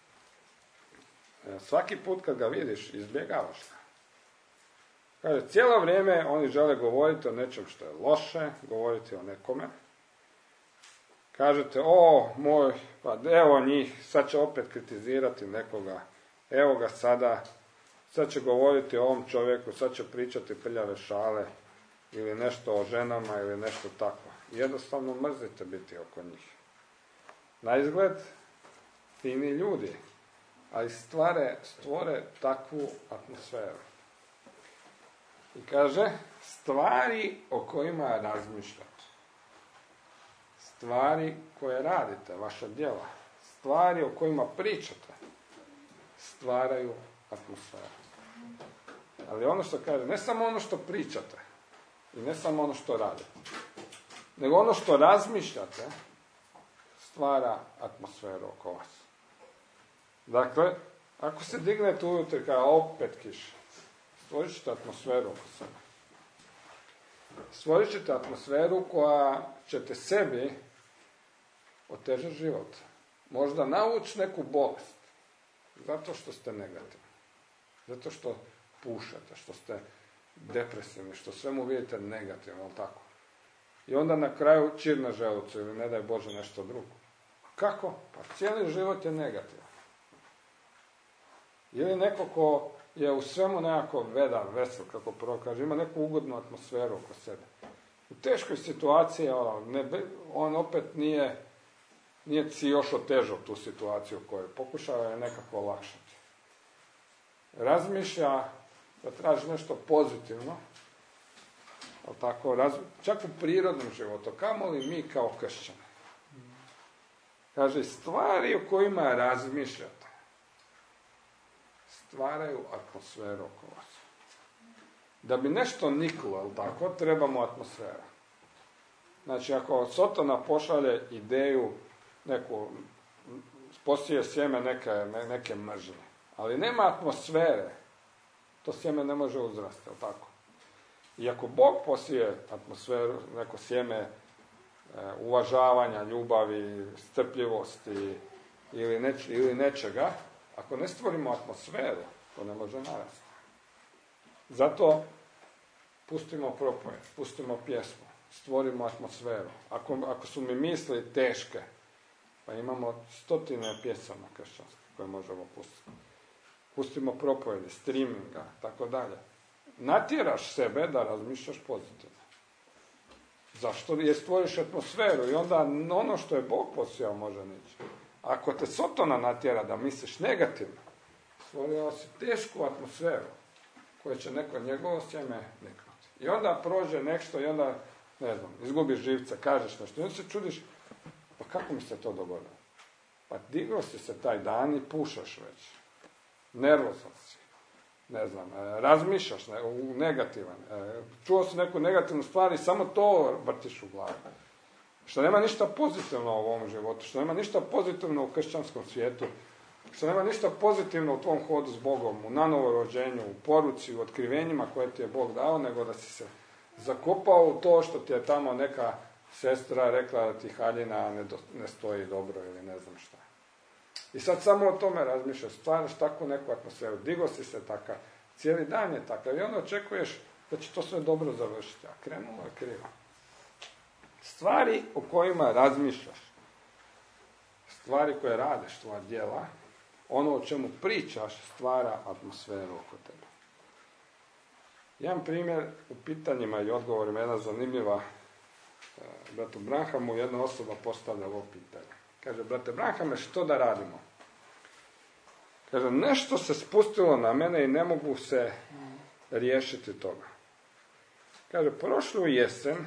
svaki put kad ga vidiš, izbjegavaš ga. Kaže, cijelo vrijeme oni žele govoriti o nečem što je loše, govoriti o nekome. Kažete, o, moj, pa evo njih, sad će opet kritizirati nekoga, evo ga sada, sad će govoriti o ovom čovjeku, sad će pričati prljave šale, ili nešto o ženama, ili nešto tako. Jednostavno mrzite biti oko njih. Na izgled, fini ljudi, ali stvore, stvore takvu atmosferu. I kaže, stvari o kojima razmišljate. Stvari koje radite, vaša djela, stvari o kojima pričate, stvaraju atmosferu. Ali ono što kaže, ne samo ono što pričate i ne samo ono što radite, nego ono što razmišljate stvara atmosferu oko vas. Dakle, ako se dignete ujutro i kaže, opet kiša, stvorit ćete atmosferu oko sebe. Stvorit ćete atmosferu koja ćete sebi otežati život. Možda navući neku bolest. Zato što ste negativni. Zato što pušete, što ste depresivni, što svemu vidite negativno, ali tako. I onda na kraju čir na želucu ili ne daj Bože nešto drugo. Kako? Pa cijeli život je negativan. Ili neko ko je u svemu nekako vedar, vesel, kako prvo kaže, ima neku ugodnu atmosferu oko sebe. U teškoj situaciji on, ne, on opet nije, nije si još otežao tu situaciju koju pokušava je nekako olakšati. Razmišlja da traži nešto pozitivno, ali tako, raz, čak u prirodnom životu, kamoli mi kao kršćani. Kaže, stvari o kojima razmišljate, stvaraju atmosferu oko vas. Da bi nešto niklo, jel tako, trebamo atmosfera. Znači, ako Sotona pošalje ideju, neku, posije sjeme neke, neke mržnje, ali nema atmosfere, to sjeme ne može uzrasti, jel tako? I ako Bog posije atmosferu, neko sjeme e, uvažavanja, ljubavi, strpljivosti ili, neč, ili nečega, ako ne stvorimo atmosferu, to ne može narasti. Zato pustimo propovijed, pustimo pjesmu, stvorimo atmosferu. Ako, ako su mi misli teške, pa imamo stotine pjesama kršćanskih koje možemo pustiti. Pustimo propovjede, streaminga, tako dalje. Natjeraš sebe da razmišljaš pozitivno. Zašto? Jer stvoriš atmosferu i onda ono što je Bog posijao može nići. Ako te Sotona natjera da misliš negativno, stvorio si tešku atmosferu koje će neko njegovo sjeme niknuti. I onda prođe nešto i onda, ne znam, izgubiš živce, kažeš nešto i onda se čudiš, pa kako mi se to dogodilo? Pa digao si se taj dan i pušaš već. Nervozan si. Ne znam, razmišljaš ne, u negativan. Čuo si neku negativnu stvar i samo to vrtiš u glavi. Što nema ništa pozitivno u ovom životu, što nema ništa pozitivno u kršćanskom svijetu, što nema ništa pozitivno u tvom hodu s Bogom, u nanovorođenju, u poruci, u otkrivenjima koje ti je Bog dao, nego da si se zakopao u to što ti je tamo neka sestra rekla da ti haljina ne, do, ne stoji dobro ili ne znam šta. I sad samo o tome razmišljaš, stvaraš takvu neku atmosferu, digo si se takav, cijeli dan je takav i onda očekuješ da će to sve dobro završiti, a krenulo je krivo. Stvari o kojima razmišljaš, stvari koje radiš, tvoja djela, ono o čemu pričaš stvara atmosferu oko tebe. Jedan primjer u pitanjima i odgovorima, jedna zanimljiva, bratu Branhamu, jedna osoba postavlja ovo pitanje. Kaže, brate Branhame, što da radimo? Kaže, nešto se spustilo na mene i ne mogu se riješiti toga. Kaže, prošlu jesen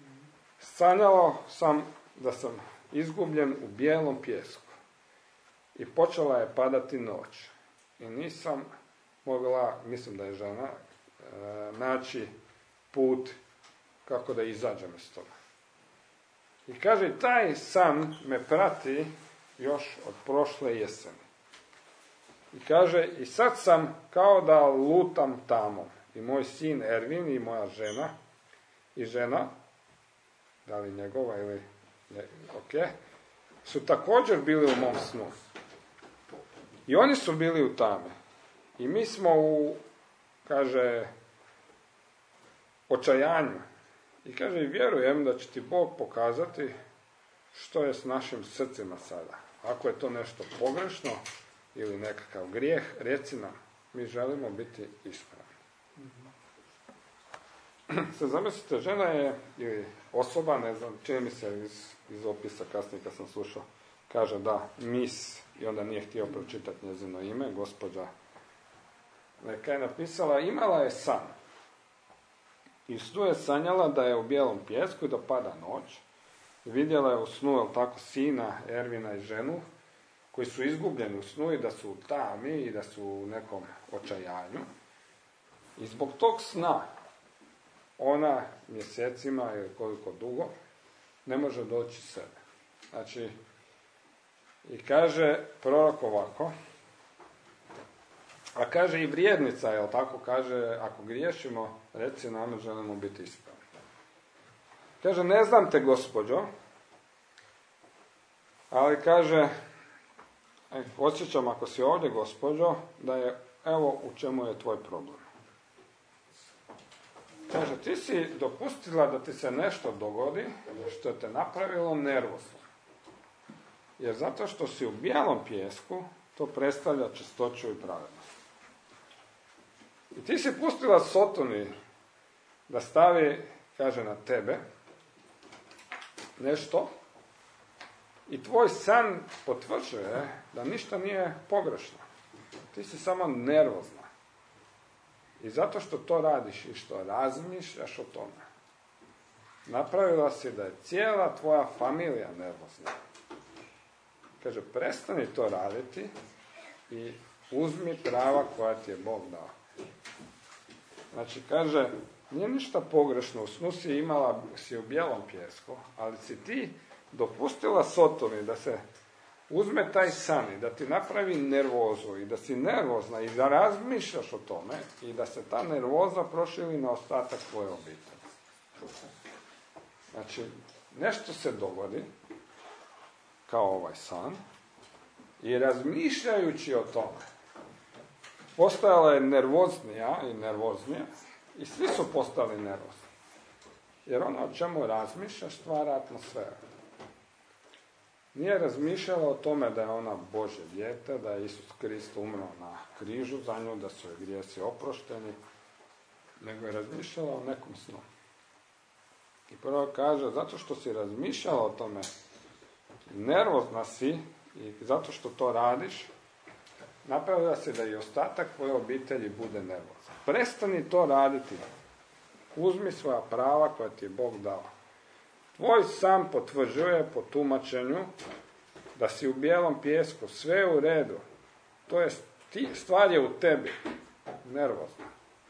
sanjao sam da sam izgubljen u bijelom pijesku i počela je padati noć. I nisam mogla, mislim da je žena, naći put kako da izađem iz toga. I kaže, taj san me prati još od prošle jeseni. I kaže, i sad sam kao da lutam tamo. I moj sin Ervin i moja žena, i žena, da li njegova ili ne, ok, su također bili u mom snu. I oni su bili u tame. I mi smo u, kaže, očajanju. I kaže, vjerujem da će ti Bog pokazati što je s našim srcima sada. Ako je to nešto pogrešno ili nekakav grijeh, reci nam, mi želimo biti ispravni. Mm-hmm. Se zamislite, žena je, ili osoba, ne znam, čini mi se iz, iz opisa kasnije kad sam slušao, kaže da, mis, i onda nije htio pročitati njezino ime, gospođa neka je napisala, imala je san. I snu je sanjala da je u bijelom pijesku i da pada noć. Vidjela je u snu, jel tako, sina, Ervina i ženu, koji su izgubljeni u snu i da su u tami i da su u nekom očajanju. I zbog tog sna ona mjesecima ili koliko dugo ne može doći sebe. Znači, i kaže prorok ovako, a kaže i vrijednica, jel tako, kaže, ako griješimo, reci nam, želimo biti ispravni. Kaže, ne znam te, gospođo, ali kaže, e, osjećam ako si ovdje, gospođo, da je, evo u čemu je tvoj problem. Kaže, ti si dopustila da ti se nešto dogodi što te napravilo nervozno. Jer zato što si u bijelom pijesku, to predstavlja čistoću i pravednost. I ti si pustila Sotoni da stavi, kaže, na tebe nešto i tvoj san potvrđuje da ništa nije pogrešno. Ti si samo nervozna. I zato što to radiš i što razmišljaš o tome, napravila si da je cijela tvoja familija nervozna. Kaže, prestani to raditi i Uzmi prava koja ti je Bog dao. Znači, kaže, nije ništa pogrešno, u snu si imala, si u bijelom pijesku, ali si ti dopustila Sotomi da se uzme taj san i da ti napravi nervozu i da si nervozna i da razmišljaš o tome i da se ta nervoza proširi na ostatak tvoje obitelji. Znači, nešto se dogodi, kao ovaj san, i razmišljajući o tome, postajala je nervoznija i nervoznija i svi su postali nervozni. Jer ono o čemu razmišlja stvara atmosfera. Nije razmišljala o tome da je ona Božje dijete, da je Isus Krist umro na križu za nju, da su joj grijesi oprošteni, nego je razmišljala o nekom snu. I prvo kaže, zato što si razmišljala o tome, nervozna si i zato što to radiš, napravila se da i ostatak tvoje obitelji bude nervozan. Prestani to raditi. Uzmi svoja prava koja ti je Bog dao. Tvoj sam potvrđuje po tumačenju da si u bijelom pijesku, sve u redu. To je, stvar je u tebi. Nervozna.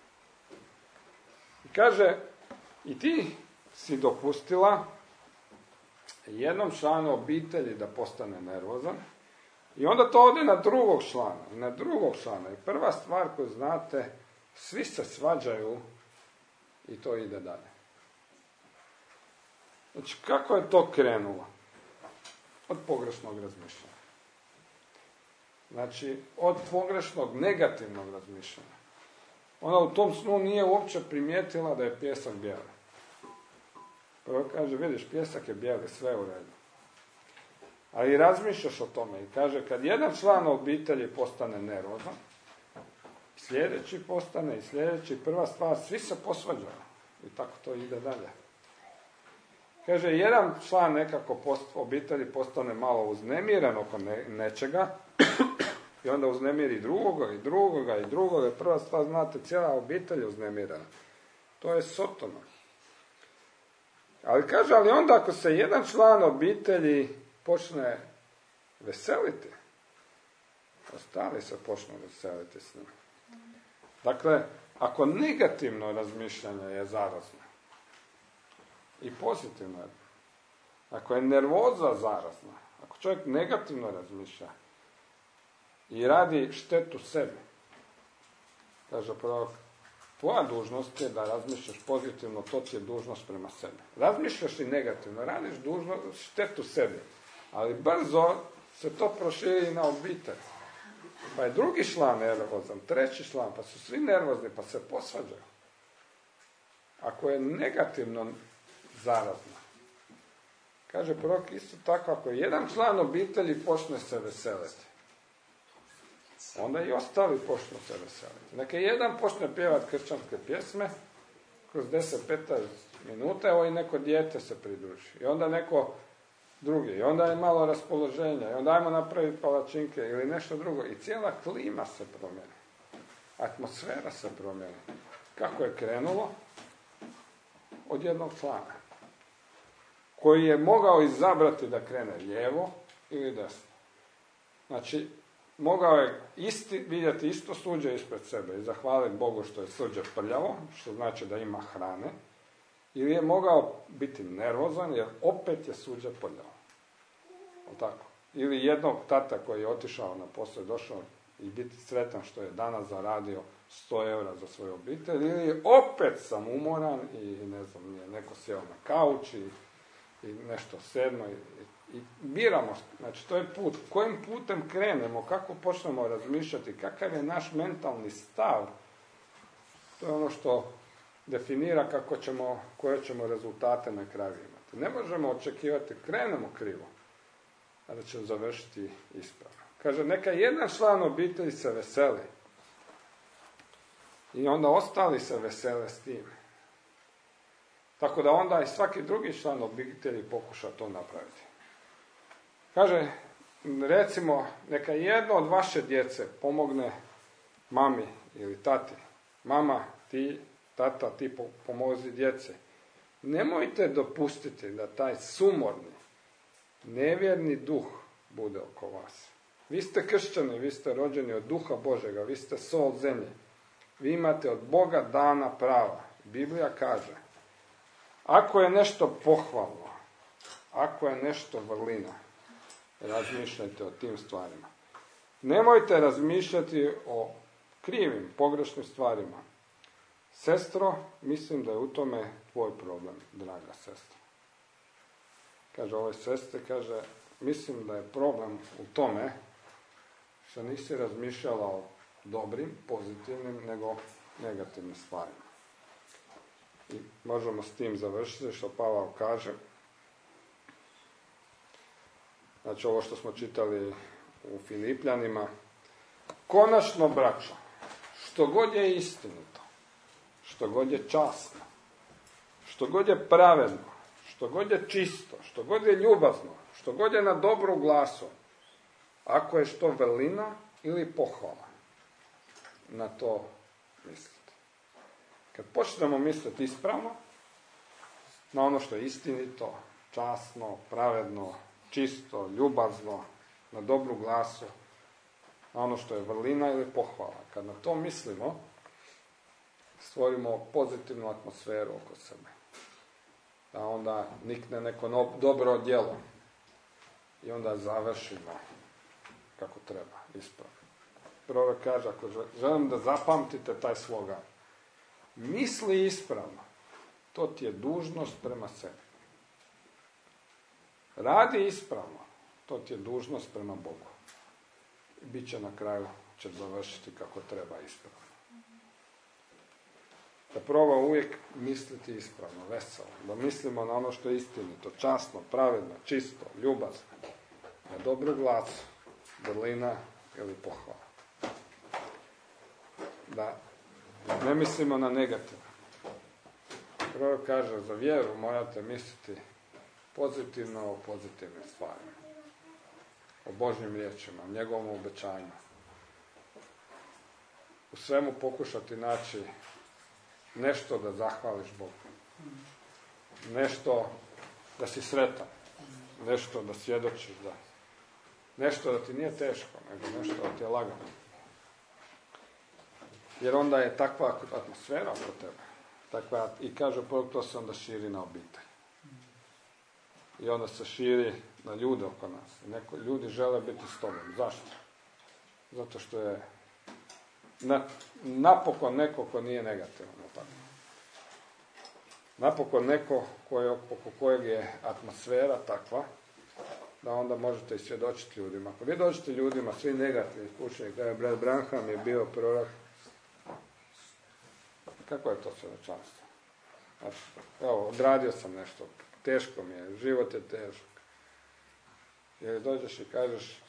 I kaže, i ti si dopustila jednom članu obitelji da postane nervozan i onda to ode na drugog člana. I na drugog člana. I prva stvar koju znate, svi se svađaju i to ide dalje. Znači, kako je to krenulo? Od pogrešnog razmišljanja. Znači, od pogrešnog negativnog razmišljanja. Ona u tom snu nije uopće primijetila da je pijesak bijeli. Prvo kaže, vidiš, pijesak je bijeli, sve u redu. Ali razmišljaš o tome i kaže, kad jedan član obitelji postane nervozan, sljedeći postane i sljedeći, prva stvar, svi se posvađaju. I tako to ide dalje. Kaže, jedan član nekako post, obitelji postane malo uznemiren oko ne, nečega i onda uznemiri drugoga i drugoga i drugoga. Prva stvar, znate, cijela obitelj je uznemirena. To je Sotona. Ali kaže, ali onda ako se jedan član obitelji počne veseliti, ostali se počnu veseliti s njim. Dakle, ako negativno razmišljanje je zarazno i pozitivno je, ako je nervoza zarazna, ako čovjek negativno razmišlja i radi štetu sebi, kaže prorok, tvoja dužnost je da razmišljaš pozitivno, to ti je dužnost prema sebi. Razmišljaš i negativno, radiš dužnost, štetu sebi, ali brzo se to proširi na obitelj. Pa je drugi član nervozan, treći član, pa su svi nervozni, pa se posvađaju. Ako je negativno zarazno, kaže prorok isto tako, ako jedan član obitelji počne se veseliti, onda i ostali počnu se veseliti. Neka jedan počne pjevati kršćanske pjesme, kroz deset do petnaest minuta, evo i neko dijete se pridruži. I onda neko drugi. I onda je malo raspoloženja. I onda ajmo napraviti palačinke ili nešto drugo. I cijela klima se promijeni. Atmosfera se promijeni. Kako je krenulo? Od jednog člana. Koji je mogao izabrati da krene lijevo ili desno. Znači, mogao je isti, vidjeti isto suđe ispred sebe i zahvaliti Bogu što je suđe prljavo, što znači da ima hrane, ili je mogao biti nervozan jer opet je suđe prljavo. O tako. Ili jednog tata koji je otišao na posao i došao i biti sretan što je danas zaradio sto eura za svoju obitelj, ili opet sam umoran i ne znam, nije neko sjeo na kauč i, i nešto sedmo i, i biramo, znači to je put. Kojim putem krenemo, kako počnemo razmišljati, kakav je naš mentalni stav, to je ono što definira kako ćemo, koje ćemo rezultate na kraju imati. Ne možemo očekivati, krenemo krivo, a da ćemo završiti ispravno. Kaže, neka jedan član obitelji se veseli i onda ostali se vesele s tim. Tako da onda i svaki drugi član obitelji pokuša to napraviti. Kaže, recimo, neka jedno od vaše djece pomogne mami ili tati. Mama, ti, tata, ti pomozi djece. Nemojte dopustiti da taj sumorni, nevjerni duh bude oko vas. Vi ste kršćani, vi ste rođeni od Duha Božega, vi ste sol zemlje. Vi imate od Boga dana prava. Biblija kaže, ako je nešto pohvalno, ako je nešto vrlina, razmišljajte o tim stvarima. Nemojte razmišljati o krivim, pogrešnim stvarima. Sestro, mislim da je u tome tvoj problem, draga sestra. Kaže ovoj sestri, kaže, mislim da je problem u tome što nisi razmišljala o dobrim, pozitivnim, nego negativnim stvarima. I možemo s tim završiti što Pavao kaže. Znači ovo što smo čitali u Filipljanima. Konačno, braćo, što god je istinito, što god je časno, što god je pravedno, što god je čisto, što god je ljubazno, što god je na dobru glasu, ako je što vrlina ili pohvala, na to mislite. Kad počnemo misliti ispravno, na ono što je istinito, časno, pravedno, čisto, ljubazno, na dobru glasu, na ono što je vrlina ili pohvala. Kad na to mislimo, stvorimo pozitivnu atmosferu oko sebe. Da onda nikne neko no, dobro djelo. I onda završimo kako treba, ispravno. Prorok kaže, ako želim da zapamtite taj slogan, misli ispravno, to ti je dužnost prema sebi. Radi ispravno, to ti je dužnost prema Bogu. I bit će na kraju, će završiti kako treba ispravno. Da proba uvijek misliti ispravno, veselo, da mislimo na ono što je istinito, časno, pravedno, čisto, ljubazno, na dobru glasu, vrlina ili pohvala. Da ne mislimo na negativno. Prvo kaže, za vjeru morate misliti pozitivno o pozitivnim stvarima. O Božjim riječima, o njegovom obećanju. U svemu pokušati naći nešto da zahvališ Bogu. Nešto da si sretan. Nešto da svjedočiš da. Nešto da ti nije teško, nego nešto da ti je lagano. Jer onda je takva atmosfera oko tebe. Takva, i kaže, to se onda širi na obitelj. I onda se širi na ljude oko nas. Neko, ljudi žele biti s tobom. Zašto? Zato što je na, napokon neko ko nije negativan. Tako. Napokon neko koje, oko kojeg je atmosfera takva, da onda možete i svjedočiti ljudima. Ako vi dođete ljudima, svi negativni kućni, kada je brat Branham je bio prorok, kako je to svjedočanstvo? Znači, evo, odradio sam nešto, teško mi je, život je težak. Jer dođeš i kažeš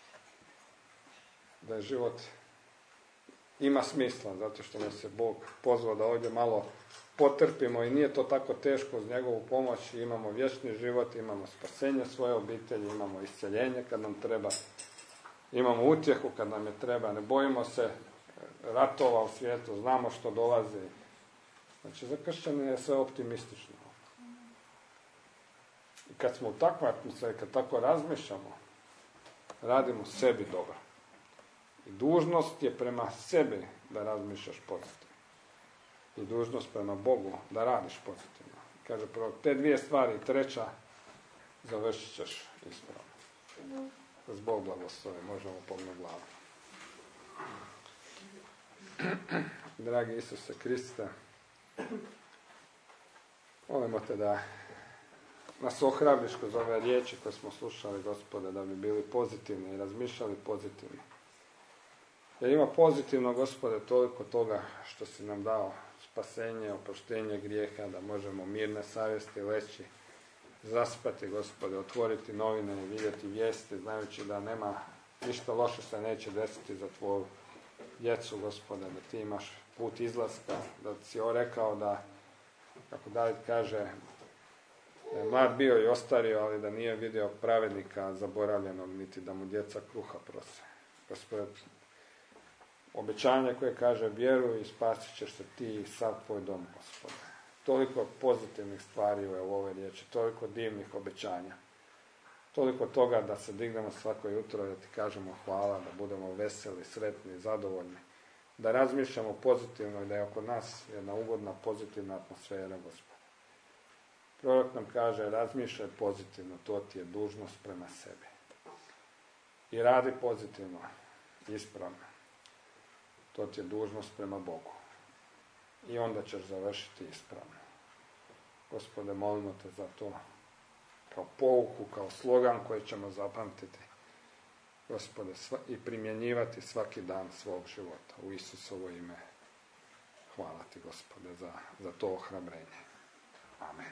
da je život ima smisla, zato što nas je Bog pozvao da ovdje malo potrpimo i nije to tako teško uz njegovu pomoć, imamo vječni život, imamo spasenje svoje obitelji, imamo isceljenje kad nam treba, imamo utjehu kad nam je treba, ne bojimo se ratova u svijetu, znamo što dolazi. Znači, za kršćane je sve optimistično. I kad smo u takvoj atmosferi, kad tako razmišljamo, radimo sebi dobro. I dužnost je prema sebi da razmišljaš pozitivno. I dužnost prema Bogu da radiš pozitivno. Kaže prvo, te dvije stvari, treća, završit ćeš ispravno. S Bog blagoslovi, možemo pognuti glavu. Dragi Isuse Kriste, molimo te da nas ohrabriš kroz ove riječi koje smo slušali, Gospode, da bi bili pozitivni i razmišljali pozitivno. Jer ima pozitivno, Gospode, toliko toga što si nam dao, spasenje, oproštenje grijeha, da možemo mirne savjesti leći, zaspati, Gospode, otvoriti novine i vidjeti vijesti, znajući da nema ništa loše se neće desiti za tvoju djecu, Gospode, da ti imaš put izlaska, da si rekao da, kako David kaže, da je mlad bio i ostario, ali da nije vidio pravednika zaboravljenog, niti da mu djeca kruha prose. Gospode, obećanje koje kaže vjeruj i spasit ćeš se ti i sav tvoj dom, Gospode. Toliko pozitivnih stvari u ovoj riječi, toliko divnih obećanja, toliko toga da se dignemo svako jutro, da ti kažemo hvala, da budemo veseli, sretni, zadovoljni, da razmišljamo pozitivno i da je oko nas jedna ugodna, pozitivna atmosfera, Gospode. Prorok nam kaže, razmišljaj pozitivno, to ti je dužnost prema sebi. I radi pozitivno, ispravno. To ti je dužnost prema Bogu. I onda ćeš završiti ispravno. Gospode, molimo te za to, kao pouku, kao slogan koji ćemo zapamtiti, Gospode, i primjenjivati svaki dan svog života. U Isusovo ime. Hvala ti, Gospode, za, za to ohrabrenje. Amen.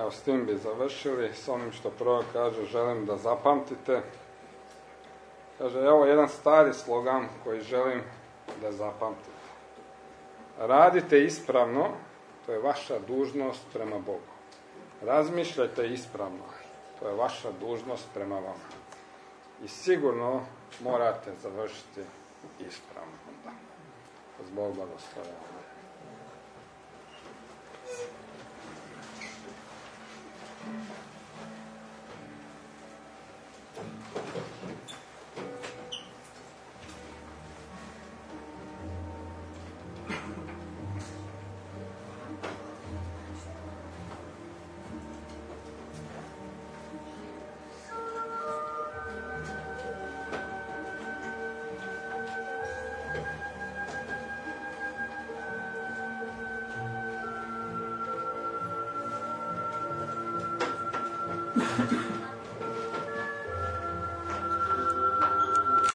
Evo, s tim bi završili, s onim što prvo kaže, želim da zapamtite. Kaže, evo jedan stari slogan koji želim da zapamtite. Radite ispravno, to je vaša dužnost prema Bogu. Razmišljajte ispravno, to je vaša dužnost prema vama. I sigurno morate završiti ispravno. S Bog blagoslovljava. Thank you.